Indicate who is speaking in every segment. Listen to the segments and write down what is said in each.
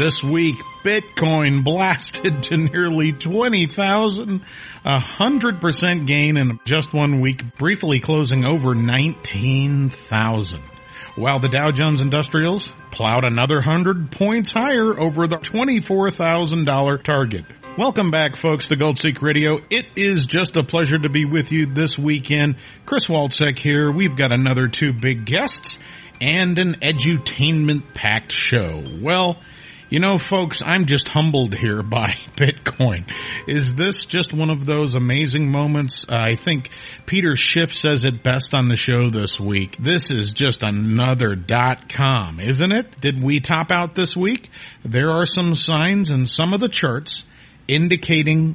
Speaker 1: This week, Bitcoin blasted to nearly 20,000, 100% gain in just 1 week, briefly closing over 19,000. While the Dow Jones Industrials plowed another 100 points higher over the $24,000 target. Welcome back, folks, to GoldSeek Radio. It is just a pleasure to be with you this weekend. Chris Walczek here. We've got another 2 big guests and an edutainment-packed show. Well, you know, folks, I'm just humbled here by Bitcoin. Is this just one of those amazing moments? I think Peter Schiff says it best on the show this week. This is just another .com, isn't it? Did we top out this week? There are some signs in some of the charts indicating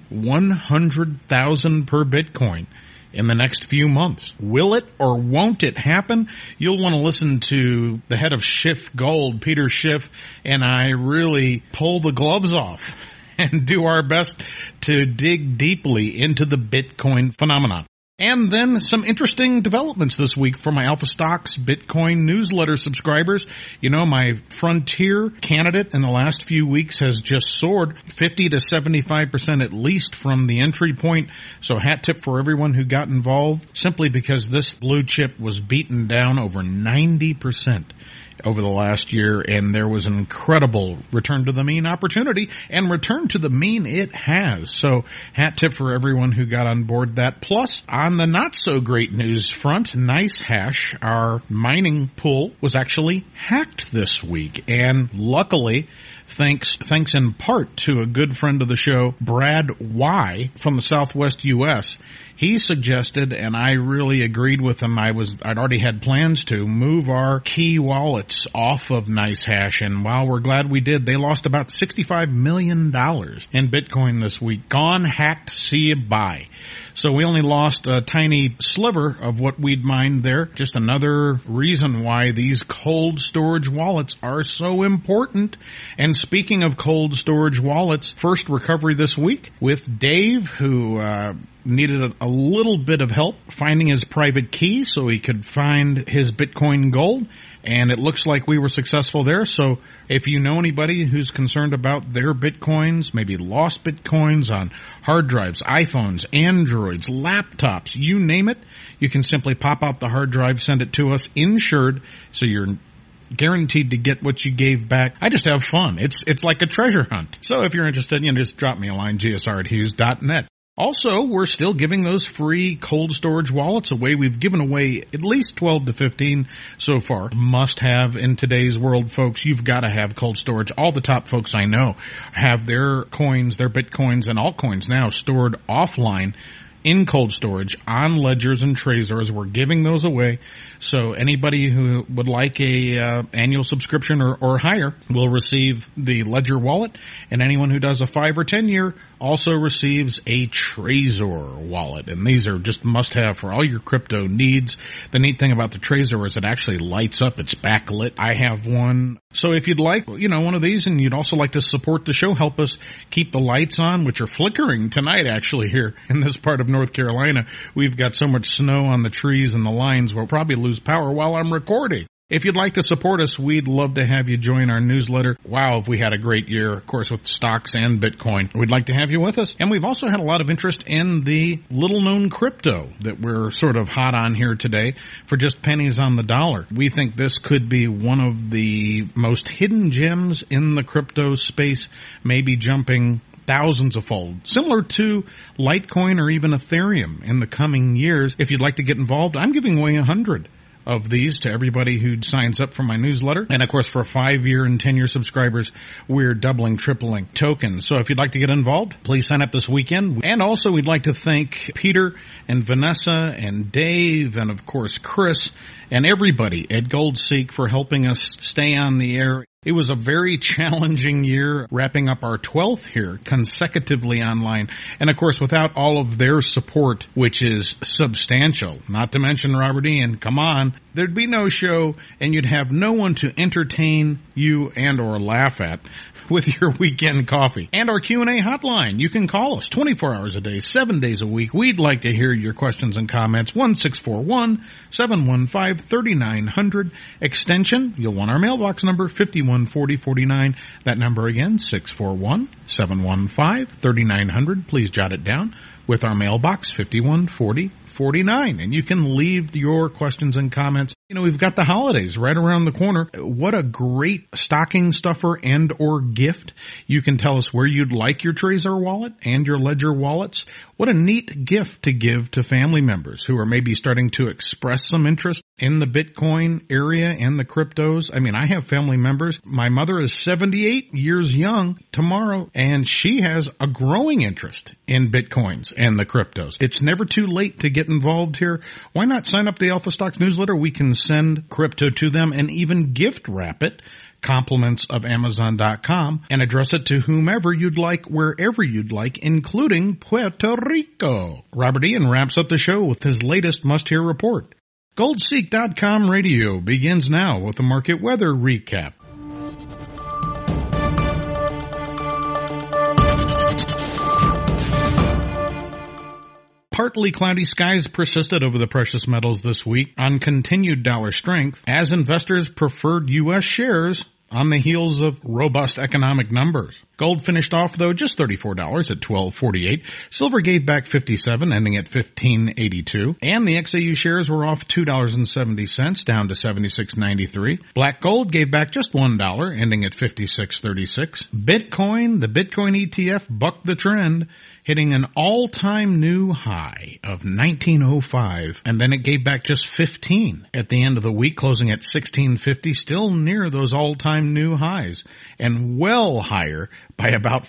Speaker 1: 100,000 per Bitcoin in the next few months. Will it or won't it happen? You'll want to listen to the head of Schiff Gold, Peter Schiff, and I really pull the gloves off and do our best to dig deeply into the Bitcoin phenomenon. And then some interesting developments this week for my Alpha Stocks Bitcoin newsletter subscribers. You know, my Frontier candidate in the last few weeks has just soared 50 to 75% at least from the entry point. So hat tip for everyone who got involved, simply because this blue chip was beaten down over 90% over the last year, and there was an incredible return to the mean opportunity, and return to the mean it has. So hat tip for everyone who got on board that. Plus, on the not so great news front, NiceHash, our mining pool, was actually hacked this week, and luckily, thanks in part to a good friend of the show, Brad Y from the Southwest U.S., he suggested, and I really agreed with him, I'd already had plans to move our key wallets off of NiceHash, and while we're glad we did, they lost about $65 million in Bitcoin this week. Gone, hacked, see you, bye. So we only lost a tiny sliver of what we'd mined there. Just another reason why these cold storage wallets are so important. And speaking of cold storage wallets, first recovery this week with Dave, who needed a little bit of help finding his private key so he could find his Bitcoin gold. And it looks like we were successful there. So if you know anybody who's concerned about their Bitcoins, maybe lost Bitcoins on hard drives, iPhones, Androids, laptops, you name it, you can simply pop out the hard drive, send it to us insured, so you're guaranteed to get what you gave back. I just have fun. It's like a treasure hunt. So if you're interested, just drop me a line, gsr@hughes.net. Also, we're still giving those free cold storage wallets away. We've given away at least 12 to 15 so far. Must have in today's world, folks. You've got to have cold storage. All the top folks I know have their coins, their Bitcoins, and altcoins now stored offline in cold storage on ledgers and Trezors. We're giving those away. So anybody who would like a annual subscription or higher will receive the Ledger wallet, and anyone who does a 5 or 10 year also receives a Trezor wallet. And these are just must-have for all your crypto needs. The neat thing about the Trezor is it actually lights up. It's backlit. I have one. So if you'd like, one of these, and you'd also like to support the show, help us keep the lights on, which are flickering tonight actually here in this part of North Carolina. We've got so much snow on the trees and the lines, we'll probably lose power while I'm recording. If you'd like to support us, we'd love to have you join our newsletter. Wow, have we had a great year, of course, with stocks and Bitcoin. We'd like to have you with us. And we've also had a lot of interest in the little-known crypto that we're sort of hot on here today for just pennies on the dollar. We think this could be one of the most hidden gems in the crypto space, maybe jumping thousands of fold, similar to Litecoin or even Ethereum in the coming years. If you'd like to get involved, I'm giving away 100 of these to everybody who signs up for my newsletter. And of course, for 5-year and 10-year subscribers, we're doubling, tripling tokens. So if you'd like to get involved, please sign up this weekend. And also, we'd like to thank Peter and Vanessa and Dave and of course Chris and everybody at GoldSeek for helping us stay on the air. It was a very challenging year, wrapping up our 12th here consecutively online. And of course, without all of their support, which is substantial, not to mention Robert Ian, come on, there'd be no show and you'd have no one to entertain you and or laugh at with your weekend coffee. And our Q&A hotline, you can call us 24 hours a day, 7 days a week. We'd like to hear your questions and comments. 1-641-715-3900 extension. You'll want our mailbox number 51 514049. That number again, 641-715-3900. Please jot it down with our mailbox, 514049. And you can leave your questions and comments. You know, we've got the holidays right around the corner. What a great stocking stuffer and or gift. You can tell us where you'd like your Trezor wallet and your Ledger wallets. What a neat gift to give to family members who are maybe starting to express some interest in the Bitcoin area and the cryptos. I mean, I have family members. My mother is 78 years young tomorrow, and she has a growing interest in Bitcoins and the cryptos. It's never too late to get involved here. Why not sign up the Alpha Stocks newsletter? We can send crypto to them and even gift wrap it, compliments of Amazon.com, and address it to whomever you'd like, wherever you'd like, including Puerto Rico. Robert Ian wraps up the show with his latest must-hear report. GoldSeek.com radio begins now with a market weather recap. Partly cloudy skies persisted over the precious metals this week on continued dollar strength as investors preferred U.S. shares on the heels of robust economic numbers. Gold finished off, though, just $34 at $12.48. Silver gave back $57, ending at $15.82. And the XAU shares were off $2.70, down to $76.93. Black gold gave back just $1, ending at $56.36. Bitcoin, the Bitcoin ETF, bucked the trend, hitting an all-time new high of 1905, and then it gave back just 15 at the end of the week, closing at 1650, still near those all-time new highs, and well higher by about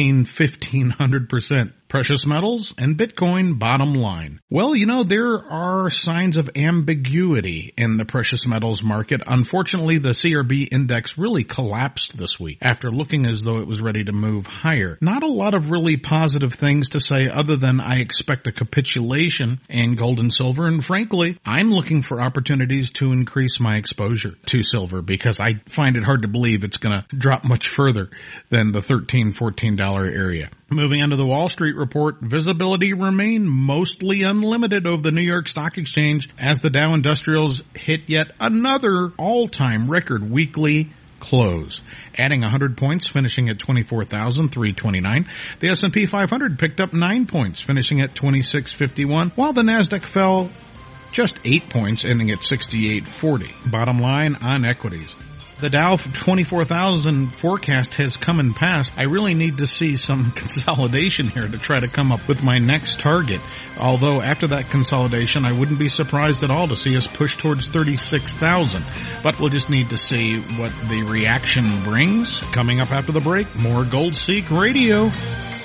Speaker 1: 1,500%. Precious metals and Bitcoin bottom line. Well, you know, there are signs of ambiguity in the precious metals market. Unfortunately, the CRB index really collapsed this week after looking as though it was ready to move higher. Not a lot of really positive things to say other than I expect a capitulation in gold and silver. And frankly, I'm looking for opportunities to increase my exposure to silver because I find it hard to believe it's going to drop much further than the $13, $14 area. Moving on to the Wall Street report, visibility remained mostly unlimited over the New York Stock Exchange as the Dow Industrials hit yet another all-time record weekly close, adding 100 points, finishing at 24,329. The S&P 500 picked up 9 points, finishing at 2651, while the Nasdaq fell just 8 points, ending at 6840. Bottom line on equities. The Dow 24,000 forecast has come and passed. I really need to see some consolidation here to try to come up with my next target. Although after that consolidation, I wouldn't be surprised at all to see us push towards 36,000. But we'll just need to see what the reaction brings. Coming up after the break, more Gold Seek Radio.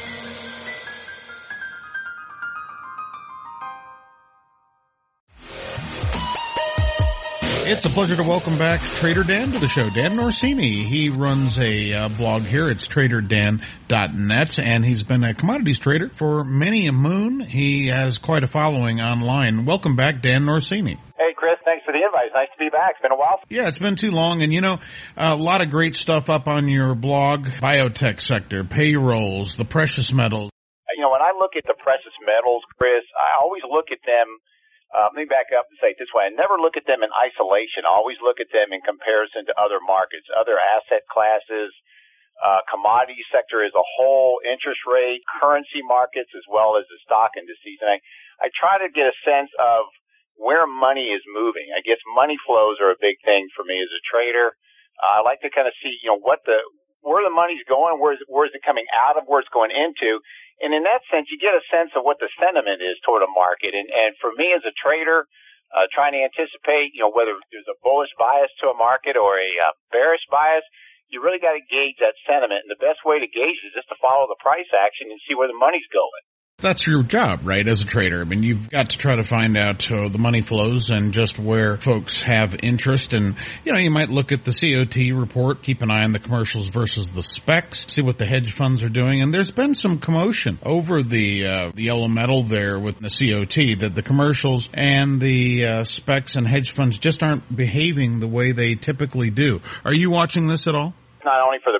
Speaker 1: It's a pleasure to welcome back Trader Dan to the show. Dan Norsini, he runs a blog here. It's traderdan.net, and he's been a commodities trader for many a moon. He has quite a following online. Welcome back, Dan Norsini.
Speaker 2: Hey, Chris, thanks for the invite. It's nice to be back. It's been a while.
Speaker 1: Yeah, it's been too long, and you know, a lot of great stuff up on your blog. Biotech sector, payrolls, the precious metals.
Speaker 2: You know, when I look at the precious metals, Chris, I always look at them. Let me back up and say it this way. I never look at them in isolation. I always look at them in comparison to other markets, other asset classes, commodity sector as a whole, interest rate, currency markets, as well as the stock indices. And I try to get a sense of where money is moving. I guess money flows are a big thing for me as a trader. I like to kind of see, you know, where the money's going, where is it coming out of, where it's going into. And in that sense, you get a sense of what the sentiment is toward a market. And for me as a trader, trying to anticipate, you know, whether there's a bullish bias to a market or a bearish bias, you really got to gauge that sentiment. And the best way to gauge it is just to follow the price action and see where the money's going.
Speaker 1: That's your job, right, as a trader. I mean, you've got to try to find out the money flows and just where folks have interest. And, you know, you might look at the COT report, keep an eye on the commercials versus the specs, see what the hedge funds are doing. And there's been some commotion over the yellow metal there with the COT, that the commercials and the specs and hedge funds just aren't behaving the way they typically do. Are you watching this at all?
Speaker 2: Not only for the precious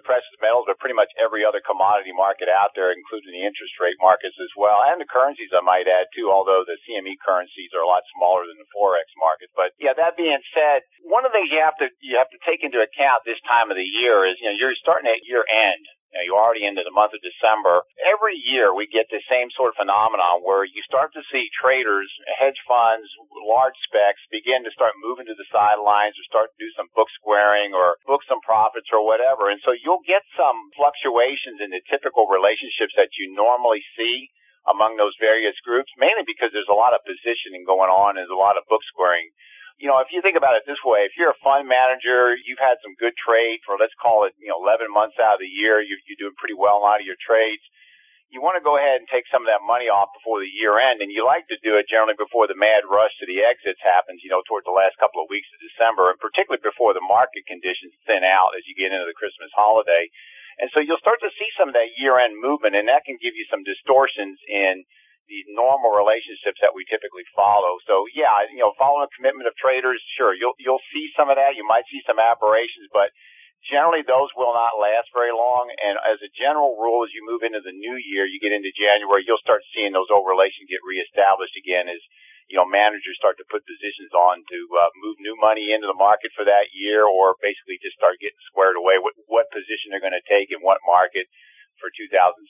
Speaker 2: metals, but pretty much every other commodity market out there, including the interest rate markets as well, and the currencies I might add too, although the CME currencies are a lot smaller than the Forex market. But yeah, that being said, one of the things you have to take into account this time of the year is, you're starting at year end. You're already into the month of December. Every year we get the same sort of phenomenon where you start to see traders, hedge funds, large specs begin to start moving to the sidelines or start to do some book squaring or book some profits or whatever. And so you'll get some fluctuations in the typical relationships that you normally see among those various groups, mainly because there's a lot of positioning going on and there's a lot of book squaring. If you think about it this way, if you're a fund manager, you've had some good trades for, let's call it, 11 months out of the year, you're doing pretty well in a lot of your trades. You want to go ahead and take some of that money off before the year end, and you like to do it generally before the mad rush to the exits happens, towards the last couple of weeks of December, and particularly before the market conditions thin out as you get into the Christmas holiday. And so you'll start to see some of that year-end movement, and that can give you some distortions in the normal relationships that we typically follow. So yeah, following a commitment of traders, sure, you'll see some of that. You might see some aberrations, but generally those will not last very long. And as a general rule, as you move into the new year, you get into January, you'll start seeing those old relations get reestablished again as, managers start to put positions on to move new money into the market for that year, or basically just start getting squared away with what position they're going to take in what market for 2018,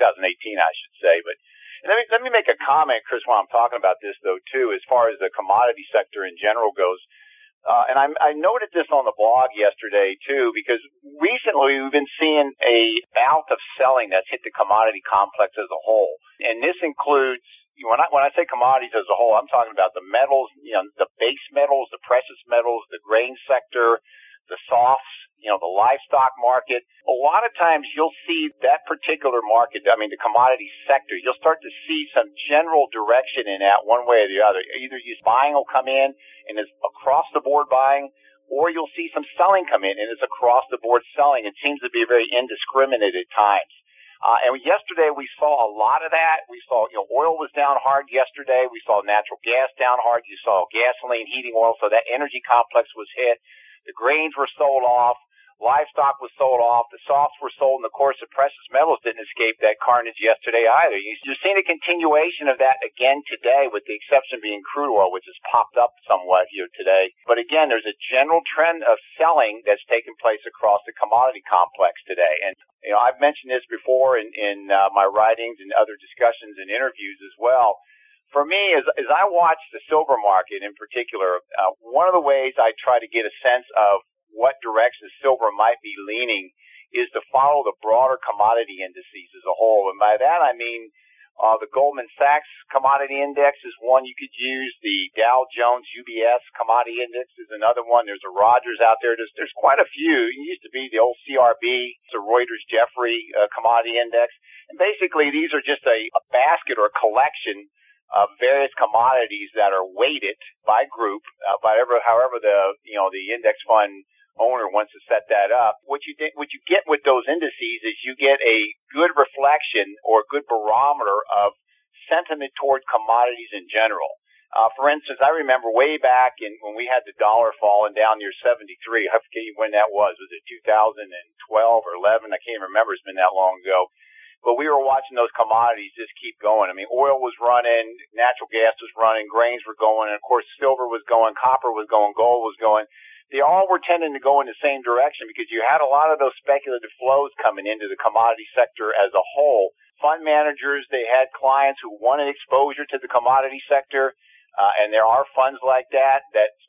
Speaker 2: I should say. But let me make a comment, Chris, while I'm talking about this, though, too, as far as the commodity sector in general goes. And I noted this on the blog yesterday, too, because recently we've been seeing a bout of selling that's hit the commodity complex as a whole. And this includes, when I say commodities as a whole, I'm talking about the metals, the base metals, the precious metals, the grain sector, the softs, the livestock market. A lot of times you'll see that particular market, the commodity sector, you'll start to see some general direction in that one way or the other. Either buying will come in and it's across the board buying, or you'll see some selling come in and it's across the board selling. It seems to be very indiscriminate at times. And yesterday we saw a lot of that. We saw, oil was down hard yesterday. We saw natural gas down hard. You saw gasoline, heating oil. So that energy complex was hit. The grains were sold off. Livestock was sold off. The softs were sold. And of course, the precious metals didn't escape that carnage yesterday either. You're seeing a continuation of that again today, with the exception being crude oil, which has popped up somewhat here today. But again, there's a general trend of selling that's taking place across the commodity complex today. And I've mentioned this before in my writings and other discussions and interviews as well. For me, as I watch the silver market in particular, one of the ways I try to get a sense of what direction silver might be leaning is to follow the broader commodity indices as a whole. And by that, I mean the Goldman Sachs Commodity Index is one you could use. The Dow Jones UBS Commodity Index is another one. There's a Rogers out there. There's quite a few. It used to be the old CRB, the Reuters Jeffrey Commodity Index. And basically, these are just a basket or a collection of various commodities that are weighted by group, however the index fund owner wants to set that up. What you get with those indices is you get a good reflection or good barometer of sentiment toward commodities in general. For instance, I remember way back when we had the dollar falling down near 73. I forget when that was. Was it 2012 or 11? I can't remember. It's been that long ago. But we were watching those commodities just keep going. Oil was running, natural gas was running, grains were going, and of course silver was going, copper was going, gold was going. They all were tending to go in the same direction because you had a lot of those speculative flows coming into the commodity sector as a whole. Fund managers, they had clients who wanted exposure to the commodity sector, and there are funds like that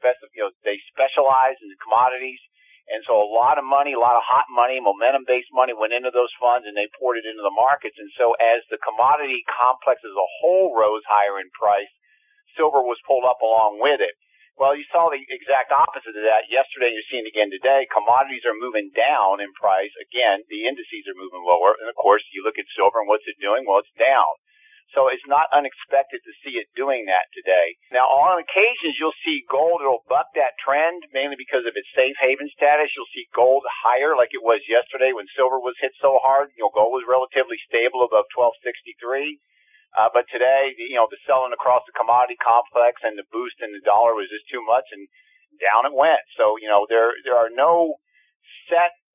Speaker 2: they specialize in the commodities. And so a lot of money, a lot of hot money, momentum-based money went into those funds, and they poured it into the markets. And so as the commodity complex as a whole rose higher in price, silver was pulled up along with it. Well, you saw the exact opposite of that yesterday. You're seeing it again today. Commodities are moving down in price. Again, the indices are moving lower. And, of course, you look at silver and what's it doing? Well, it's down. So it's not unexpected to see it doing that today. Now, on occasions, you'll see gold. It'll buck that trend, mainly because of its safe haven status. You'll see gold higher like it was yesterday when silver was hit so hard. Gold was relatively stable above 1263. But today, the selling across the commodity complex and the boost in the dollar was just too much, and down it went. So, there are no set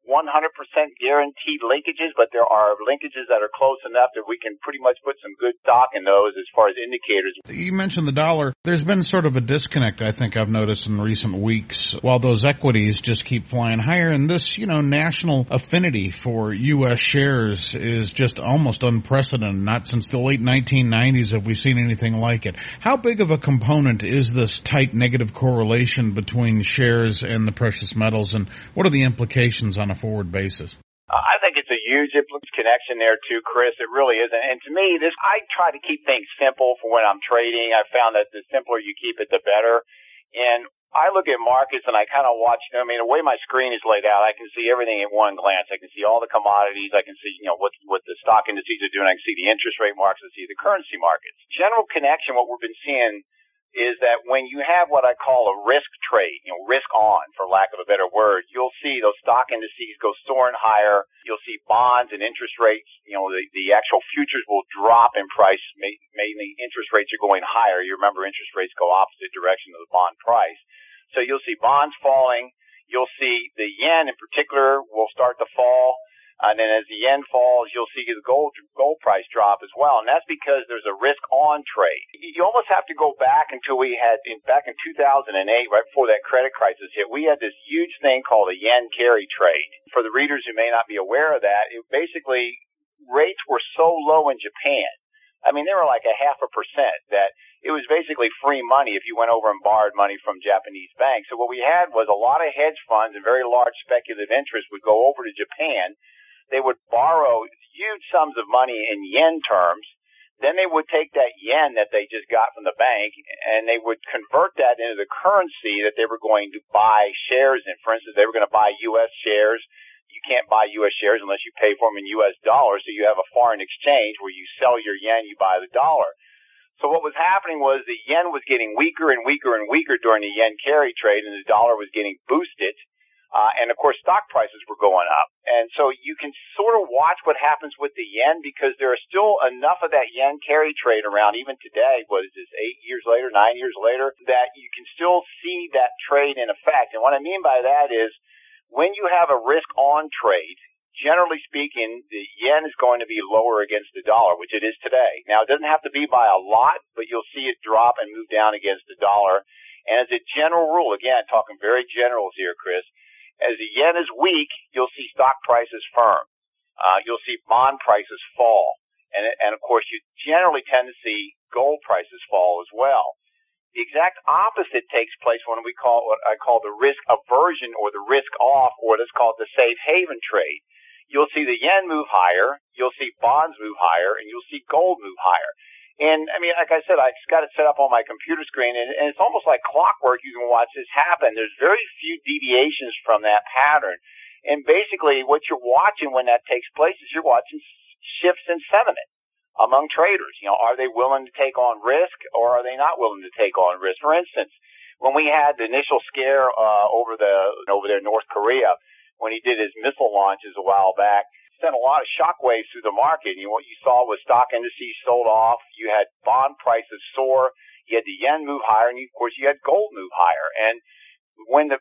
Speaker 2: 100% guaranteed linkages, but there are linkages that are close enough that we can pretty much put some good stock in those as far as indicators.
Speaker 1: You mentioned the dollar. There's been sort of a disconnect, I think I've noticed in recent weeks, while those equities just keep flying higher. And this, national affinity for U.S. shares is just almost unprecedented. Not since the late 1990s have we seen anything like it. How big of a component is this tight negative correlation between shares and the precious metals, and what are the implications on a forward basis?
Speaker 2: I think it's a huge connection there too, Chris. It really is. And to me, I try to keep things simple for when I'm trading. I found that the simpler you keep it, the better. And I look at markets and I kind of watch them. The way my screen is laid out, I can see everything at one glance. I can see all the commodities. I can see, what the stock indices are doing. I can see the interest rate markets. I see the currency markets. General connection, what we've been seeing is that when you have what I call a risk trade, risk on, for lack of a better word, you'll see those stock indices go soaring higher. You'll see bonds and interest rates, the actual futures will drop in price. Mainly interest rates are going higher. You remember interest rates go opposite direction of the bond price. So you'll see bonds falling. You'll see the yen in particular will start to fall. And then as the yen falls, you'll see the gold price drop as well. And that's because there's a risk-on trade. You almost have to go back until back in 2008, right before that credit crisis hit, we had this huge thing called a yen carry trade. For the readers who may not be aware of that, basically rates were so low in Japan. They were like 0.5% that it was basically free money if you went over and borrowed money from Japanese banks. So what we had was a lot of hedge funds and very large speculative interests would go over to Japan. They would borrow huge sums of money in yen terms. Then they would take that yen that they just got from the bank and they would convert that into the currency that they were going to buy shares in. For instance, they were going to buy U.S. shares. You can't buy U.S. shares unless you pay for them in U.S. dollars. So you have a foreign exchange where you sell your yen, you buy the dollar. So what was happening was the yen was getting weaker and weaker and weaker during the yen carry trade, and the dollar was getting boosted. And of course, stock prices were going up. And so you can sort of watch what happens with the yen because there are still enough of that yen carry trade around even today, 9 years later, that you can still see that trade in effect. And what I mean by that is when you have a risk-on trade, generally speaking, the yen is going to be lower against the dollar, which it is today. Now, it doesn't have to be by a lot, but you'll see it drop and move down against the dollar. And as a general rule, again, talking very generals here, Chris, as the yen is weak, you'll see stock prices firm. You'll see bond prices fall. And of course, you generally tend to see gold prices fall as well. The exact opposite takes place when we call what I call the risk aversion or the risk off, or let's call it the safe haven trade. You'll see the yen move higher, you'll see bonds move higher, and you'll see gold move higher. And like I said, I just got it set up on my computer screen, and it's almost like clockwork. You can watch this happen. There's very few deviations from that pattern. And basically what you're watching when that takes place is you're watching shifts in sentiment among traders. Are they willing to take on risk or are they not willing to take on risk? For instance, when we had the initial scare over there in North Korea, when he did his missile launches a while back, sent a lot of shockwaves through the market. What you saw was stock indices sold off. You had bond prices soar. You had the yen move higher, and of course you had gold move higher. And when the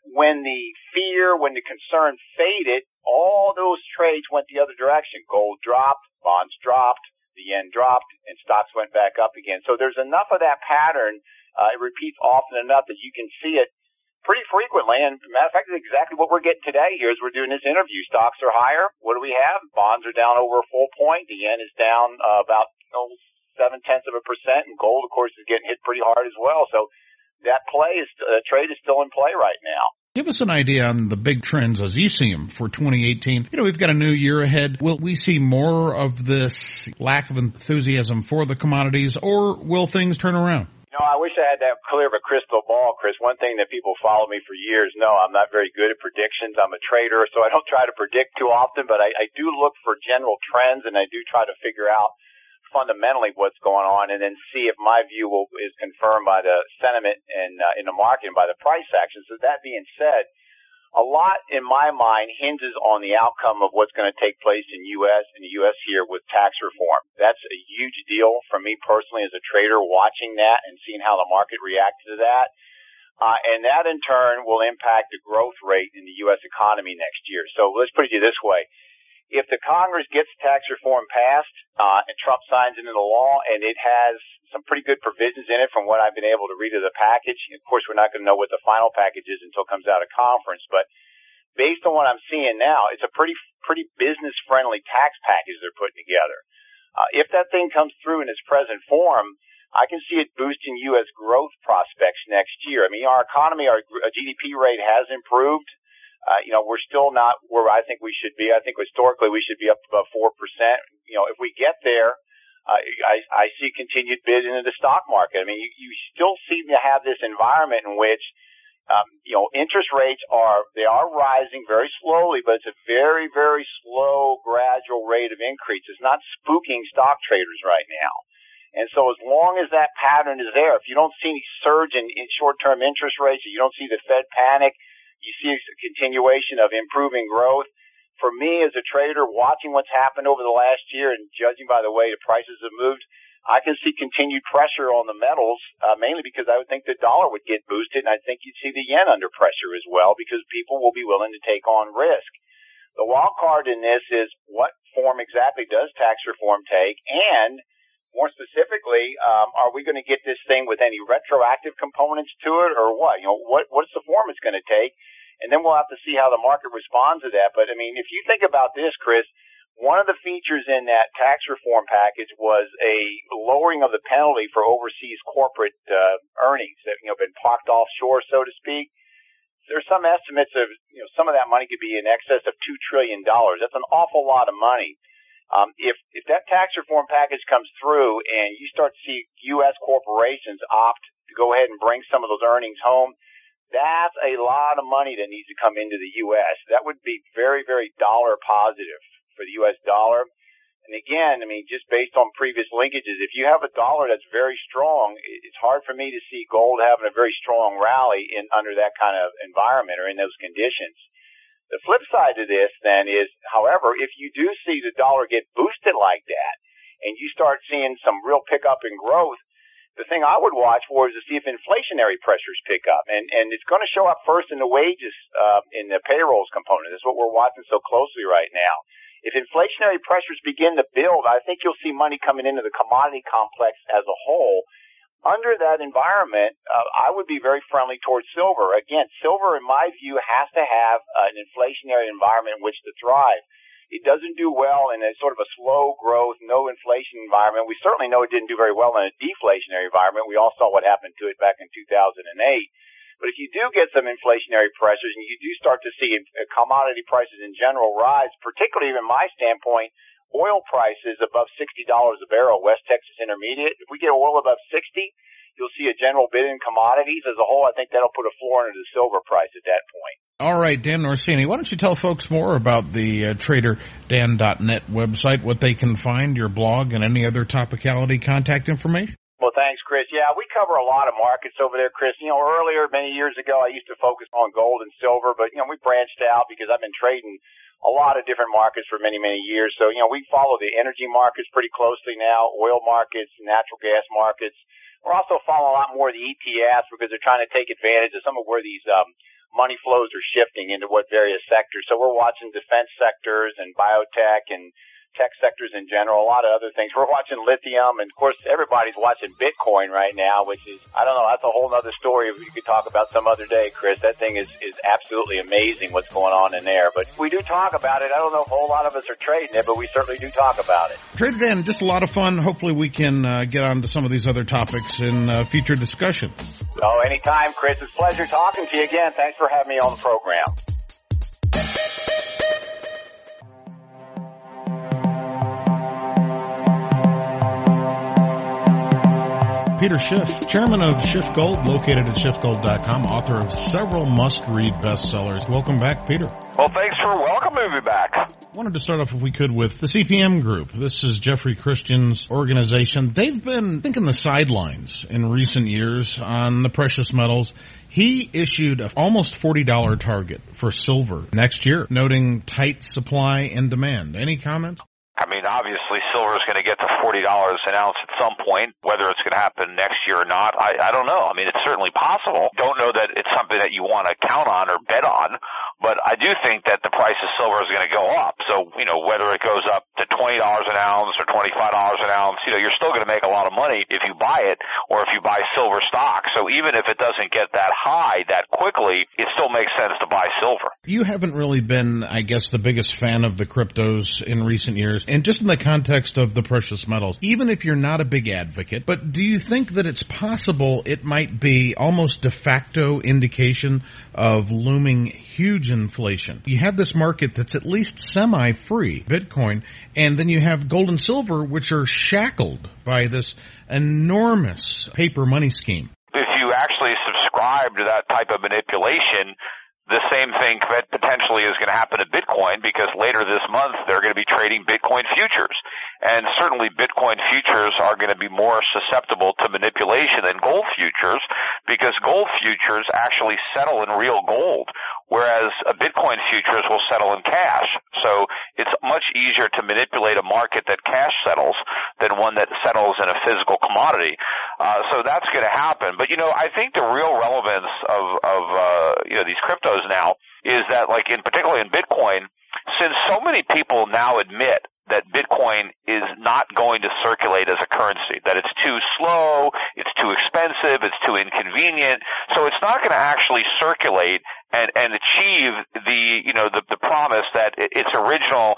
Speaker 2: concern faded, all those trades went the other direction. Gold dropped, bonds dropped, the yen dropped, and stocks went back up again. So there's enough of that pattern. It repeats often enough that you can see it pretty frequently. And matter of fact, it's exactly what we're getting today here as we're doing this interview. Stocks are higher. What do we have? Bonds are down over a full point. The yen is down about 0.7%, and gold, of course, is getting hit pretty hard as well. So that trade is still in play right now.
Speaker 1: Give us an idea on the big trends as you see them for 2018. We've got a new year ahead. Will we see more of this lack of enthusiasm for the commodities, or will things turn around?
Speaker 2: I wish I had that clear of a crystal ball, Chris. One thing that people follow me for years know I'm not very good at predictions. I'm a trader, so I don't try to predict too often, but I do look for general trends, and I do try to figure out fundamentally what's going on and then see if my view is confirmed by the sentiment in the market and by the price action. So that being said, a lot in my mind hinges on the outcome of what's going to take place in the U.S. here with tax reform. That's a huge deal for me personally as a trader, watching that and seeing how the market reacts to that. and that in turn will impact the growth rate in the U.S. economy next year. So let's put it this way. If the Congress gets tax reform passed, and Trump signs it into law, and it has some pretty good provisions in it from what I've been able to read of the package, of course we're not going to know what the final package is until it comes out of conference, but based on what I'm seeing now, it's a pretty business-friendly tax package they're putting together. If that thing comes through in its present form, I can see it boosting U.S. growth prospects next year. I mean, our economy, our GDP rate has improved. We're still not where I think we should be. I think historically we should be up to about 4%. If we get there, I see continued bid into the stock market. I mean, you still seem to have this environment in which interest rates are rising very slowly, but it's a very, very slow, gradual rate of increase. It's not spooking stock traders right now. And so as long as that pattern is there, if you don't see any surge in short-term interest rates, you don't see the Fed panic, you see a continuation of improving growth. For me as a trader, watching what's happened over the last year and judging by the way the prices have moved, I can see continued pressure on the metals, mainly because I would think the dollar would get boosted, and I think you'd see the yen under pressure as well because people will be willing to take on risk. The wild card in this is what form exactly does tax reform take, and more specifically, are we going to get this thing with any retroactive components to it or what? What's the form it's going to take? And then we'll have to see how the market responds to that. But, I mean, if you think about this, Chris, one of the features in that tax reform package was a lowering of the penalty for overseas corporate earnings that, been parked offshore, so to speak. There's some estimates of, some of that money could be in excess of $2 trillion. That's an awful lot of money. If that tax reform package comes through and you start to see U.S. corporations opt to go ahead and bring some of those earnings home, that's a lot of money that needs to come into the U.S. That would be very, very dollar positive for the U.S. dollar. And again, I mean, just based on previous linkages, if you have a dollar that's very strong, it's hard for me to see gold having a very strong rally under that kind of environment or in those conditions. The flip side of this then is, however, if you do see the dollar get boosted like that and you start seeing some real pickup in growth, the thing I would watch for is to see if inflationary pressures pick up. And it's going to show up first in the wages, in the payrolls component. That's what we're watching so closely right now. If inflationary pressures begin to build, I think you'll see money coming into the commodity complex as a whole. Under that environment, I would be very friendly towards silver. Again, silver, in my view, has to have an inflationary environment in which to thrive. It doesn't do well in a sort of a slow growth, no inflation environment. We certainly know it didn't do very well in a deflationary environment. We all saw what happened to it back in 2008. But if you do get some inflationary pressures and you do start to see commodity prices in general rise, particularly from my standpoint, oil prices above $60 a barrel, West Texas Intermediate. If we get oil above 60, you'll see a general bid in commodities as a whole. I think that'll put a floor into the silver price at that point.
Speaker 1: All right, Dan Orsini, why don't you tell folks more about the TraderDan.net website, what they can find, your blog, and any other topicality contact information?
Speaker 2: Well, thanks, Chris. Yeah, we cover a lot of markets over there, Chris. Earlier, many years ago, I used to focus on gold and silver, but, we branched out because I've been trading a lot of different markets for many, many years. So, we follow the energy markets pretty closely now, oil markets, natural gas markets. We're also following a lot more of the ETFs because they're trying to take advantage of some of where these money flows are shifting into what various sectors. So we're watching defense sectors and biotech and tech sectors in general, a lot of other things. We're watching lithium, and of course everybody's watching Bitcoin right now, which is, I don't know, that's a whole other story we could talk about some other day, Chris. That thing is absolutely amazing what's going on in there. But we do talk about it. I don't know if a whole lot of us are trading it, but we certainly do talk about it.
Speaker 1: Trader Dan, just a lot of fun. Hopefully we can get on to some of these other topics in future discussions.
Speaker 2: Oh, anytime, Chris. It's a pleasure talking to you again. Thanks for having me on the program.
Speaker 1: Peter Schiff, chairman of Schiff Gold, located at schiffgold.com, author of several must-read bestsellers. Welcome back, Peter.
Speaker 3: Well, thanks for welcoming me back.
Speaker 1: I wanted to start off, if we could, with the CPM Group. This is Jeffrey Christian's organization. They've been thinking the sidelines in recent years on the precious metals. He issued an almost $40 target for silver next year, noting tight supply and demand. Any comment?
Speaker 3: I mean, obviously obviously silver is going to get to $40 an ounce at some point. Whether it's going to happen next year or not, I don't know. I mean, it's certainly possible. Don't know that it's something that you want to count on or bet on, but I do think that the price of silver is going to go up. So, whether it goes up to $20 an ounce or $25 an ounce, you're still going to make a lot of money if you buy it or if you buy silver stock. So even if it doesn't get that high that quickly, it still makes sense to buy silver.
Speaker 1: You haven't really been, I guess, the biggest fan of the cryptos in recent years, and just in the context of the precious metals, even if you're not a big advocate, but do you think that it's possible it might be almost de facto indication of looming huge inflation? You have this market that's at least semi-free, Bitcoin, and then you have gold and silver, which are shackled by this enormous paper money scheme.
Speaker 3: If you actually subscribe to that type of manipulation, the same thing potentially is going to happen to Bitcoin, because later this month they're going to be trading Bitcoin futures. And certainly Bitcoin futures are going to be more susceptible to manipulation than gold futures, because gold futures actually settle in real gold, whereas a Bitcoin futures will settle in cash. So it's much easier to manipulate a market that cash settles than one that settles in a physical commodity. So that's going to happen. But, I think the real relevance of these cryptos now is that, like, particularly in Bitcoin, since so many people now admit that Bitcoin is not going to circulate as a currency, that it's too slow, it's too expensive, it's too inconvenient, so it's not going to actually circulate and achieve the promise that its original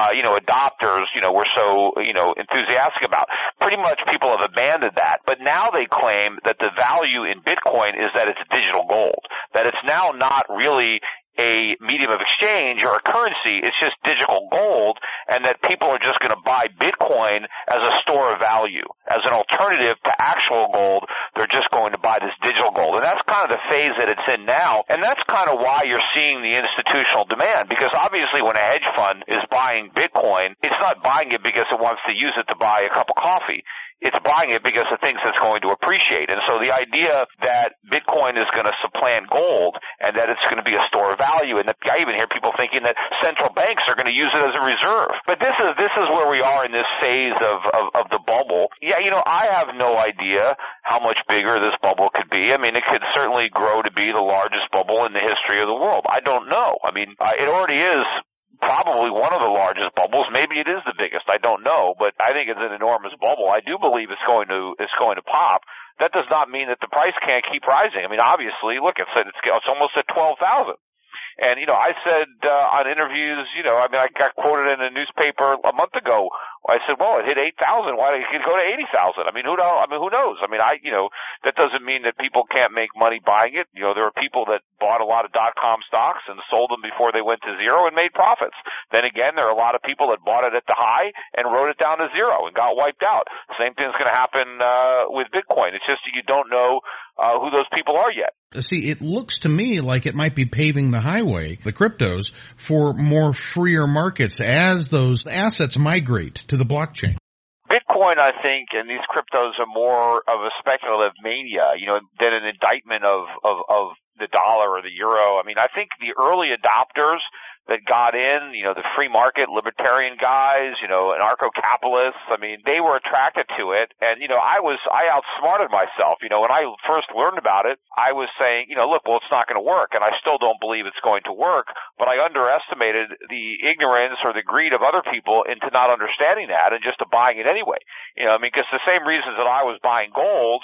Speaker 3: adopters were so enthusiastic about. Pretty much people have abandoned that, but now they claim that the value in Bitcoin is that it's digital gold, that it's now not really a medium of exchange or a currency, it's just digital gold, and that people are just going to buy Bitcoin as a store of value. As an alternative to actual gold, they're just going to buy this digital gold. And that's kind of the phase that it's in now, and that's kind of why you're seeing the institutional demand, because obviously when a hedge fund is buying Bitcoin, it's not buying it because it wants to use it to buy a cup of coffee. It's buying it because it thinks it's going to appreciate. And so the idea that Bitcoin is going to supplant gold and that it's going to be a store of value, and I even hear people thinking that central banks are going to use it as a reserve. But this is where we are in this phase of the bubble. Yeah, I have no idea how much bigger this bubble could be. I mean, it could certainly grow to be the largest bubble in the history of the world. I don't know. I mean, it already is probably one of the largest bubbles. Maybe it is the biggest. I don't know, but I think it's an enormous bubble. I do believe it's going to pop. That does not mean that the price can't keep rising. I mean, obviously, look, it's almost at 12,000. And, I said on interviews, I got quoted in a newspaper a month ago. I said, well, it hit 8,000. Why did it go to 80,000? I mean, who knows? I mean, that doesn't mean that people can't make money buying it. There are people that bought a lot of .com stocks and sold them before they went to zero and made profits. Then again, there are a lot of people that bought it at the high and wrote it down to zero and got wiped out. Same thing's going to happen with Bitcoin. It's just that you don't know who those people are yet.
Speaker 1: See, it looks to me like it might be paving the highway, the cryptos, for more freer markets as those assets migrate to the blockchain.
Speaker 3: Bitcoin, I think, and these cryptos are more of a speculative mania, than an indictment of the dollar or the euro. I mean, I think the early adopters that got in, the free market libertarian guys, anarcho-capitalists, I mean, they were attracted to it. And, I outsmarted myself. When I first learned about it, I was saying, look, well, it's not going to work. And I still don't believe it's going to work. But I underestimated the ignorance or the greed of other people into not understanding that and just to buying it anyway. Because the same reasons that I was buying gold,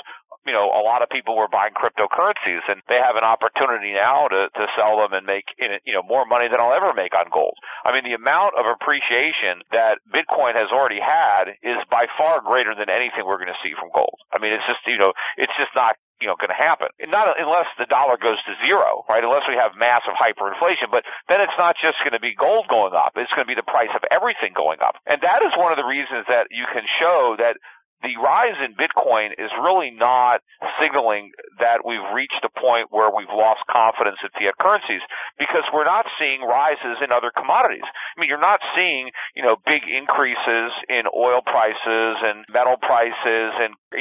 Speaker 3: a lot of people were buying cryptocurrencies, and they have an opportunity now to sell them and make, more money than I'll ever make on gold. I mean, the amount of appreciation that Bitcoin has already had is by far greater than anything we're going to see from gold. I mean, it's just, it's just not, going to happen. Not unless the dollar goes to zero, right? Unless we have massive hyperinflation. But then it's not just going to be gold going up. It's going to be the price of everything going up. And that is one of the reasons that you can show that the rise in Bitcoin is really not signaling that we've reached a point where we've lost confidence in fiat currencies, because we're not seeing rises in other commodities. I mean, you're not seeing, big increases in oil prices and metal prices and,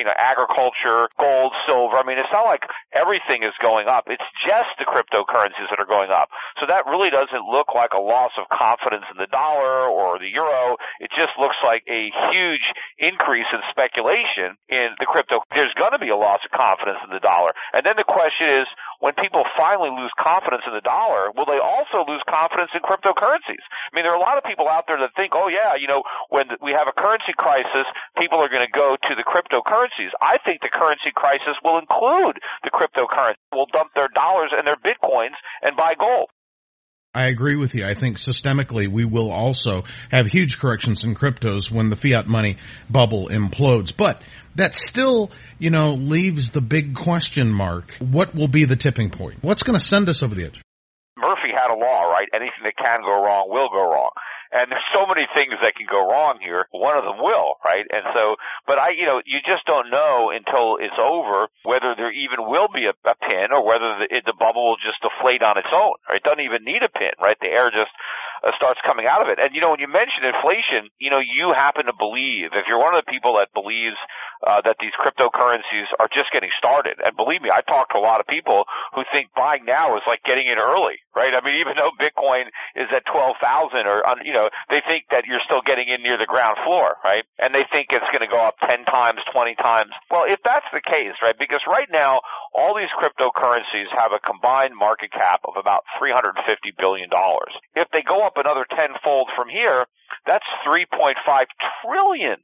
Speaker 3: agriculture, gold, silver. I mean, it's not like everything is going up. It's just the cryptocurrencies that are going up. So that really doesn't look like a loss of confidence in the dollar or the euro. It just looks like a huge increase in speculation in the crypto. There's going to be a loss of confidence in the dollar. And then the question is, when people finally lose confidence in the dollar, will they also lose confidence in cryptocurrencies? I mean, there are a lot of people out there that think, oh yeah, when we have a currency crisis, people are going to go to the cryptocurrencies. I think the currency crisis will include the cryptocurrency. Will dump their dollars and their bitcoins and buy gold.
Speaker 1: I agree with you. I think systemically we will also have huge corrections in cryptos when the fiat money bubble implodes. But that still, leaves the big question mark. What will be the tipping point? What's going to send us over the edge?
Speaker 3: Murphy had a law, right? Anything that can go wrong will go wrong. And there's so many things that can go wrong here. One of them will, right? And so, but you just don't know until it's over whether there even will be a pin or whether the bubble will just deflate on its own. Right? It doesn't even need a pin, right? The air just starts coming out of it. And when you mention inflation, you happen to believe, if you're one of the people that believes that these cryptocurrencies are just getting started, and believe me, I talk to a lot of people who think buying now is like getting in early, right? I mean, even though Bitcoin is at 12,000 or, they think that you're still getting in near the ground floor, right? And they think it's going to go up 10 times, 20 times. Well, if that's the case, right, because right now, all these cryptocurrencies have a combined market cap of about $350 billion. If they go up another tenfold from here, that's $3.5 trillion.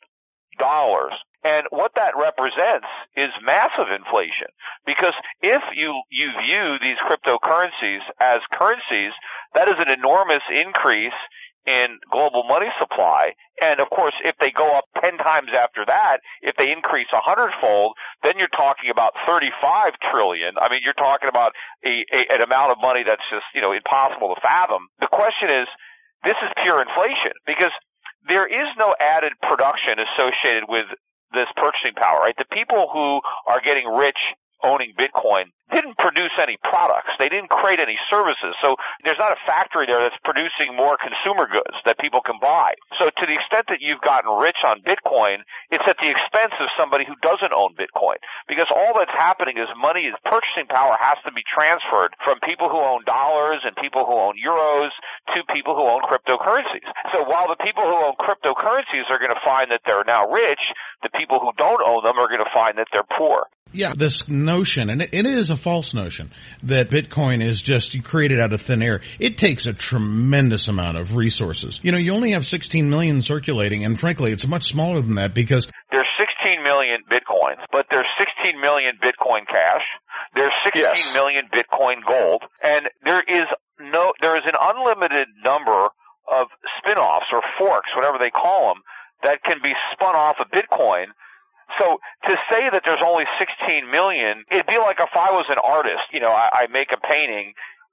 Speaker 3: And what that represents is massive inflation. Because if you view these cryptocurrencies as currencies, that is an enormous increase in global money supply. And of course, if they go up 10 times after that, if they increase 100-fold, then you're talking about 35 trillion. I mean, you're talking about an amount of money that's just, impossible to fathom. The question is, this is pure inflation because there is no added production associated with this purchasing power, right? The people who are getting rich owning Bitcoin didn't produce any products. They didn't create any services. So there's not a factory there that's producing more consumer goods that people can buy. So to the extent that you've gotten rich on Bitcoin, it's at the expense of somebody who doesn't own Bitcoin. Because all that's happening is purchasing power has to be transferred from people who own dollars and people who own euros to people who own cryptocurrencies. So while the people who own cryptocurrencies are going to find that they're now rich, the people who don't own them are going to find that they're poor.
Speaker 1: Yeah, this notion, and it is a false notion, that Bitcoin is just created out of thin air. It takes a tremendous amount of resources. You only have 16 million circulating, and frankly, it's much smaller than that because
Speaker 3: there's 16 million Bitcoins, but there's 16 million Bitcoin Cash. There's 16 million Bitcoin Gold, and there is an unlimited number of spin-offs or forks, whatever they call them, that can be spun off of Bitcoin. So to say that there's only 16 million, it'd be like if I was an artist, I make a painting,